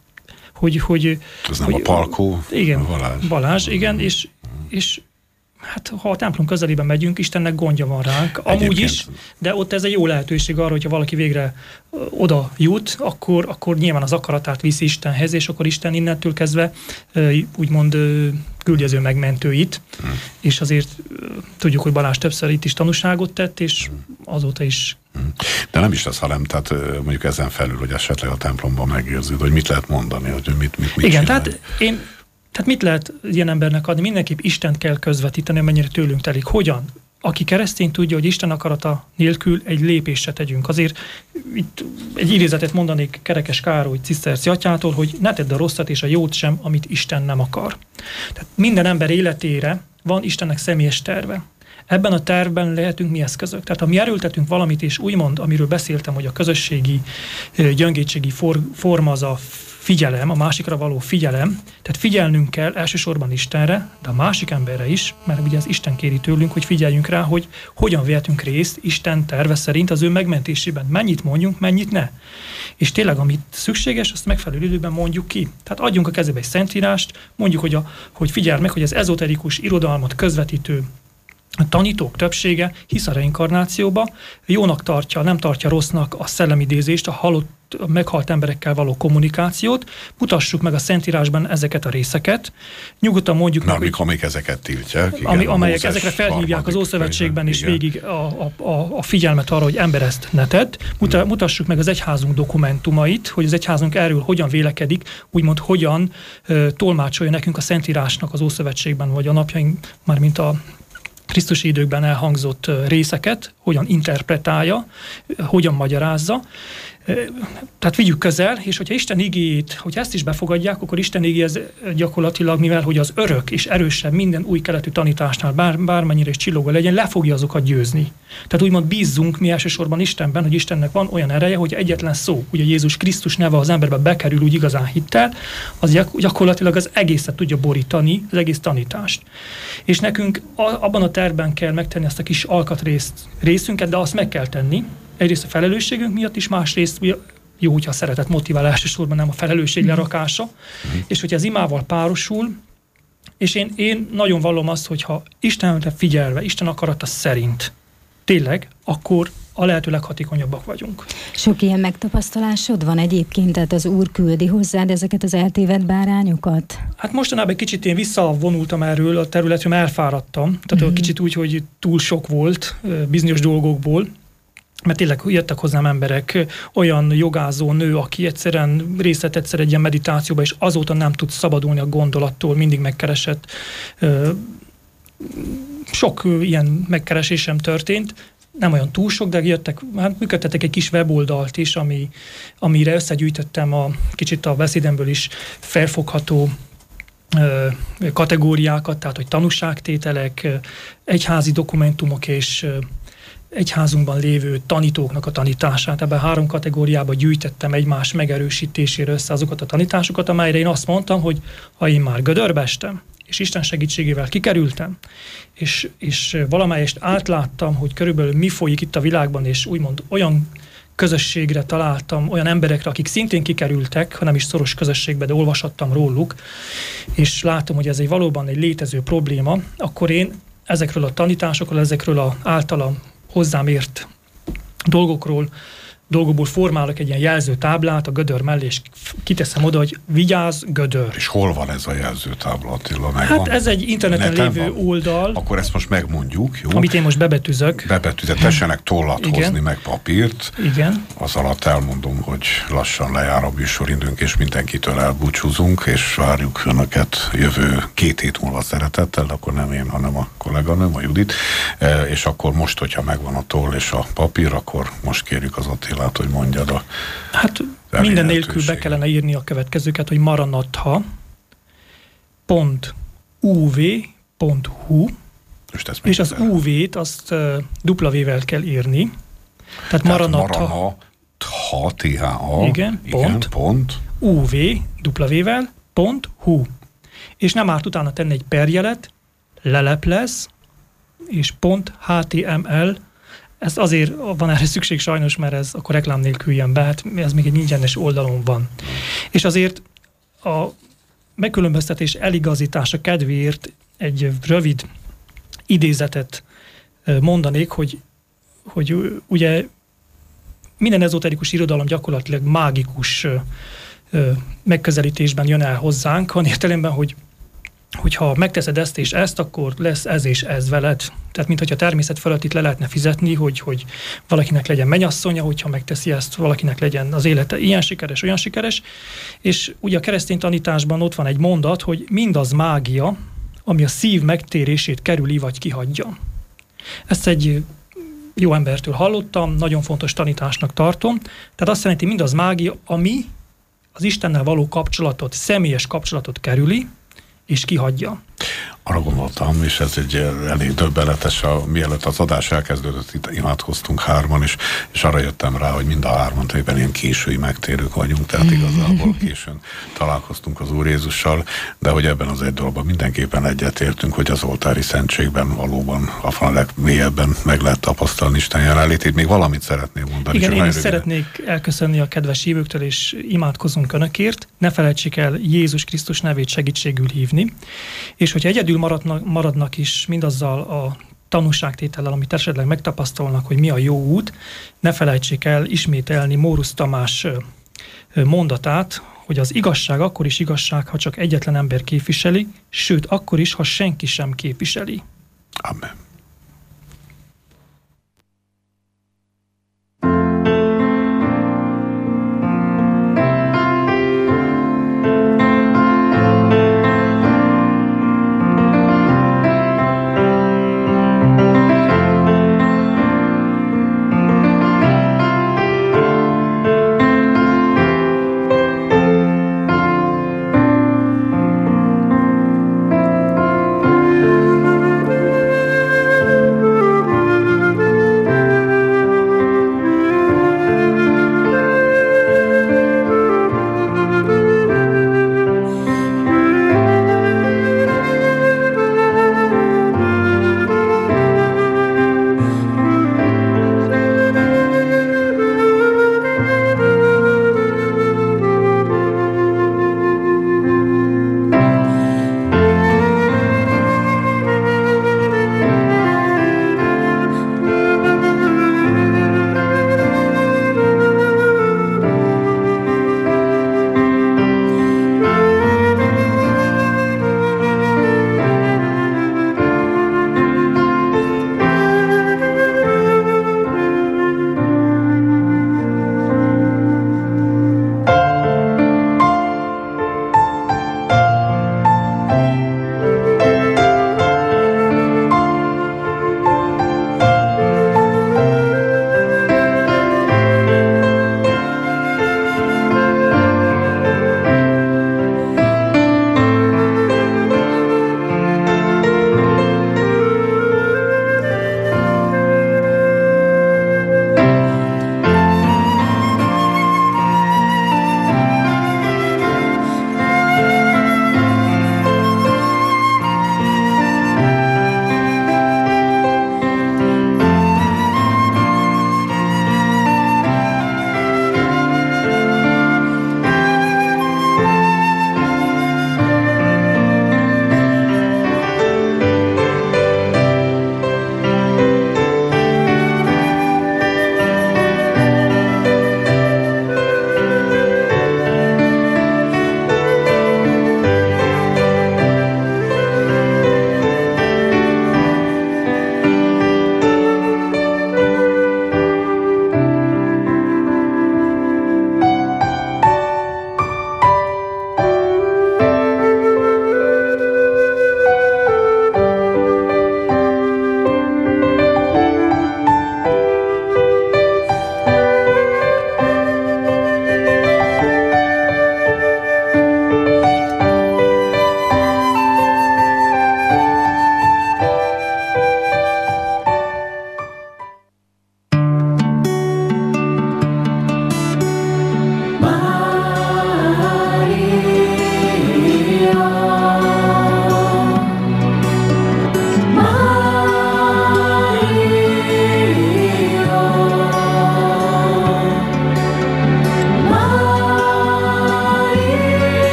ez nem a Palkó? Igen, Balázs, igen, és hát ha a templom közelében megyünk, Istennek gondja van ránk, amúgy is, de ott ez egy jó lehetőség arra, hogyha valaki végre oda jut, akkor nyilván az akaratát viszi Istenhez, és akkor Isten innentől kezdve úgymond küldi az ő megmentőit, és azért tudjuk, hogy Balázs többször itt is tanúságot tett, és azóta is. De nem is lesz, hanem tehát mondjuk ezen felül, hogy esetleg a templomban megérzed, hogy mit lehet mondani, hogy mit igen, csinálni. Tehát mit lehet ilyen embernek adni? Mindenképp Istent kell közvetíteni, amennyire tőlünk telik. Hogyan? Aki keresztény tudja, hogy Isten akarata nélkül egy lépést se tegyünk. Azért itt egy idézetet mondanék Kerekes Károly ciszterci atyától, hogy ne tedd a rosszat és a jót sem, amit Isten nem akar. Tehát minden ember életére van Istennek személyes terve. Ebben a tervben lehetünk mi eszközök. Tehát ha mi erőltetünk valamit, és úgymond, amiről beszéltem, hogy a közösségi, gyöngétségi forma az a figyelem, a másikra való figyelem, tehát figyelnünk kell elsősorban Istenre, de a másik emberre is, mert ugye az Isten kéri tőlünk, hogy figyeljünk rá, hogy hogyan vehetünk részt Isten terve szerint az ő megmentésében. Mennyit mondjunk, mennyit ne. És tényleg, amit szükséges, azt megfelelő időben mondjuk ki. Tehát adjunk a kezébe egy szentírást, mondjuk, hogy figyelj meg, hogy az ezoterikus irodalmat közvetítő a tanítók többsége hisz a reinkarnációba, jónak tartja, nem tartja rossznak a szellemidézést, a meghalt emberekkel való kommunikációt, mutassuk meg a Szentírásban ezeket a részeket, nyugodtan mondjuk meg, amik ezeket tiltják. Igen, amelyek ezekre felhívják az Ószövetségben is végig a figyelmet arra, hogy ember ezt ne tedd. Mutassuk meg az egyházunk dokumentumait, hogy az egyházunk erről hogyan vélekedik, úgymond hogyan tolmácsolja nekünk a Szentírásnak az Ószövetségben, vagy a napjaink, mármint a krisztusi időkben elhangzott részeket, hogyan interpretálja, hogyan magyarázza. Tehát vigyük közel, és hogyha Isten igéjét, hogyha ezt is befogadják, akkor Isten igéje gyakorlatilag, mivel hogy az örök és erősebb minden új keletű tanításnál, bármennyire is csillogó legyen, le fogja azokat győzni. Tehát úgymond bízzunk mi elsősorban Istenben, hogy Istennek van olyan ereje, hogy egyetlen szó, ugye Jézus Krisztus neve az emberbe bekerül úgy igazán hittel, az gyakorlatilag az egészet tudja borítani, az egész tanítást. És nekünk abban a tervben kell megtenni ezt a kis részünket, de azt meg kell tenni, egyrészt a felelősségünk miatt is, másrészt jó, hogyha a szeretet motivál elsősorban, nem a felelősség lerakása, és hogyha az imával párosul, és én nagyon vallom azt, hogyha Istenre figyelve, Isten akarata szerint tényleg, akkor a lehető leghatékonyabbak vagyunk. Sok ilyen megtapasztalásod van egyébként, tehát az Úr küldi hozzád ezeket az eltévedt bárányokat? Hát mostanában egy kicsit én visszavonultam erről a területről, elfáradtam, tehát kicsit úgy, hogy túl sok volt bizonyos dolgokból, mert tényleg jöttek hozzám emberek, olyan jogázó nő, aki egyszerűen részt vett egyszer egy ilyen meditációba, és azóta nem tud szabadulni a gondolattól, mindig megkeresett. Sok ilyen megkeresésem történt, nem olyan túl sok, de jöttek, hát működtetek egy kis weboldalt is, amire összegyűjtöttem kicsit a beszédemből is felfogható kategóriákat, tehát hogy tanúságtételek, egyházi dokumentumok és egyházunkban lévő tanítóknak a tanítását. Ebben 3 kategóriába gyűjtettem egymás megerősítésére össze azokat a tanításokat, amelyre én azt mondtam, hogy ha én már gödörbe estem, és Isten segítségével kikerültem, és valamelyest átláttam, hogy körülbelül mi folyik itt a világban, és úgymond olyan közösségre találtam, olyan emberekre, akik szintén kikerültek, hanem is szoros közösségbe, de olvashattam róluk, és látom, hogy ez valóban egy létező probléma, akkor én ezekről a tanításokról, ezekről az általam hozzám ért dolgokból formálok egy ilyen jelzőtáblát a gödör mellé, és kiteszem oda, hogy vigyázz, gödör. És hol van ez a jelzőtábla, Attila? Hát ez egy interneten lévő oldal. Akkor ezt most megmondjuk, jó? Amit én most bebetűzök. Tessenek tollat hozni, meg papírt. Igen. Az alatt elmondom, hogy lassan lejár a műsoridőnk, és mindenkitől elbúcsúzunk, és várjuk Önöket jövő 2 hét múlva szeretettel, akkor nem én, hanem a kolléganőm, a Judit. és akkor most, hogyha megvan a toll és a papír, akkor most kérjük az Attilát, hogy mondjad a... Hát minden nélkül be kellene írni a következőket, hogy maranatha.uv.hu, és az UV-t azt W-vel kell írni. Tehát Maranatha, T-H-A, igen, pont, UV, W-vel, .hu. És nem árt utána tenni egy perjelet, leleplez, és .html. Ez azért van erre szükség sajnos, mert ez akkor reklám nélkül jön be, hát ez még egy ingyenes oldalon van. És azért a megkülönböztetés eligazítása kedvéért egy rövid idézetet mondanék, hogy ugye minden ezoterikus irodalom gyakorlatilag mágikus megközelítésben jön el hozzánk, van értelemben, hogyha megteszed ezt és ezt, akkor lesz ez és ez veled. Tehát, mintha természet fölött itt le lehetne fizetni, hogy valakinek legyen mennyasszonya, hogyha megteszi ezt, valakinek legyen az élete ilyen sikeres, olyan sikeres. És ugye a keresztény tanításban ott van egy mondat, hogy mindaz mágia, ami a szív megtérését kerüli vagy kihagyja. Ezt egy jó embertől hallottam, nagyon fontos tanításnak tartom. Tehát azt jelenti, mindaz mágia, ami az Istennel való kapcsolatot, személyes kapcsolatot kerüli, és kihagyja. Arra gondoltam, és ez egy elég döbbenetes, mielőtt az adás elkezdődött, itt imádkoztunk hárman, és arra jöttem rá, hogy mind a hárman tulajdonképpen ilyen késői megtérők vagyunk, tehát igazából későn találkoztunk az Úr Jézussal, de hogy ebben az egy dologban mindenképpen egyetértünk, hogy az oltári szentségben valóban a legmélyebben meg lehet tapasztalni Isten jelenlétét. Még valamit szeretném mondani. Igen, én is szeretnék elköszönni a kedves hívőktől, és imádkozunk önökért. Ne felejtsék el Jézus Krisztus nevét segítségül hívni, és hogyha egyedül maradnak is mindazzal a tanúságtétellel, amit esetleg megtapasztalnak, hogy mi a jó út, ne felejtsék el ismételni Mórusz Tamás mondatát, hogy az igazság akkor is igazság, ha csak egyetlen ember képviseli, sőt, akkor is, ha senki sem képviseli. Amen.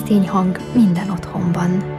keresztény hang minden otthonban.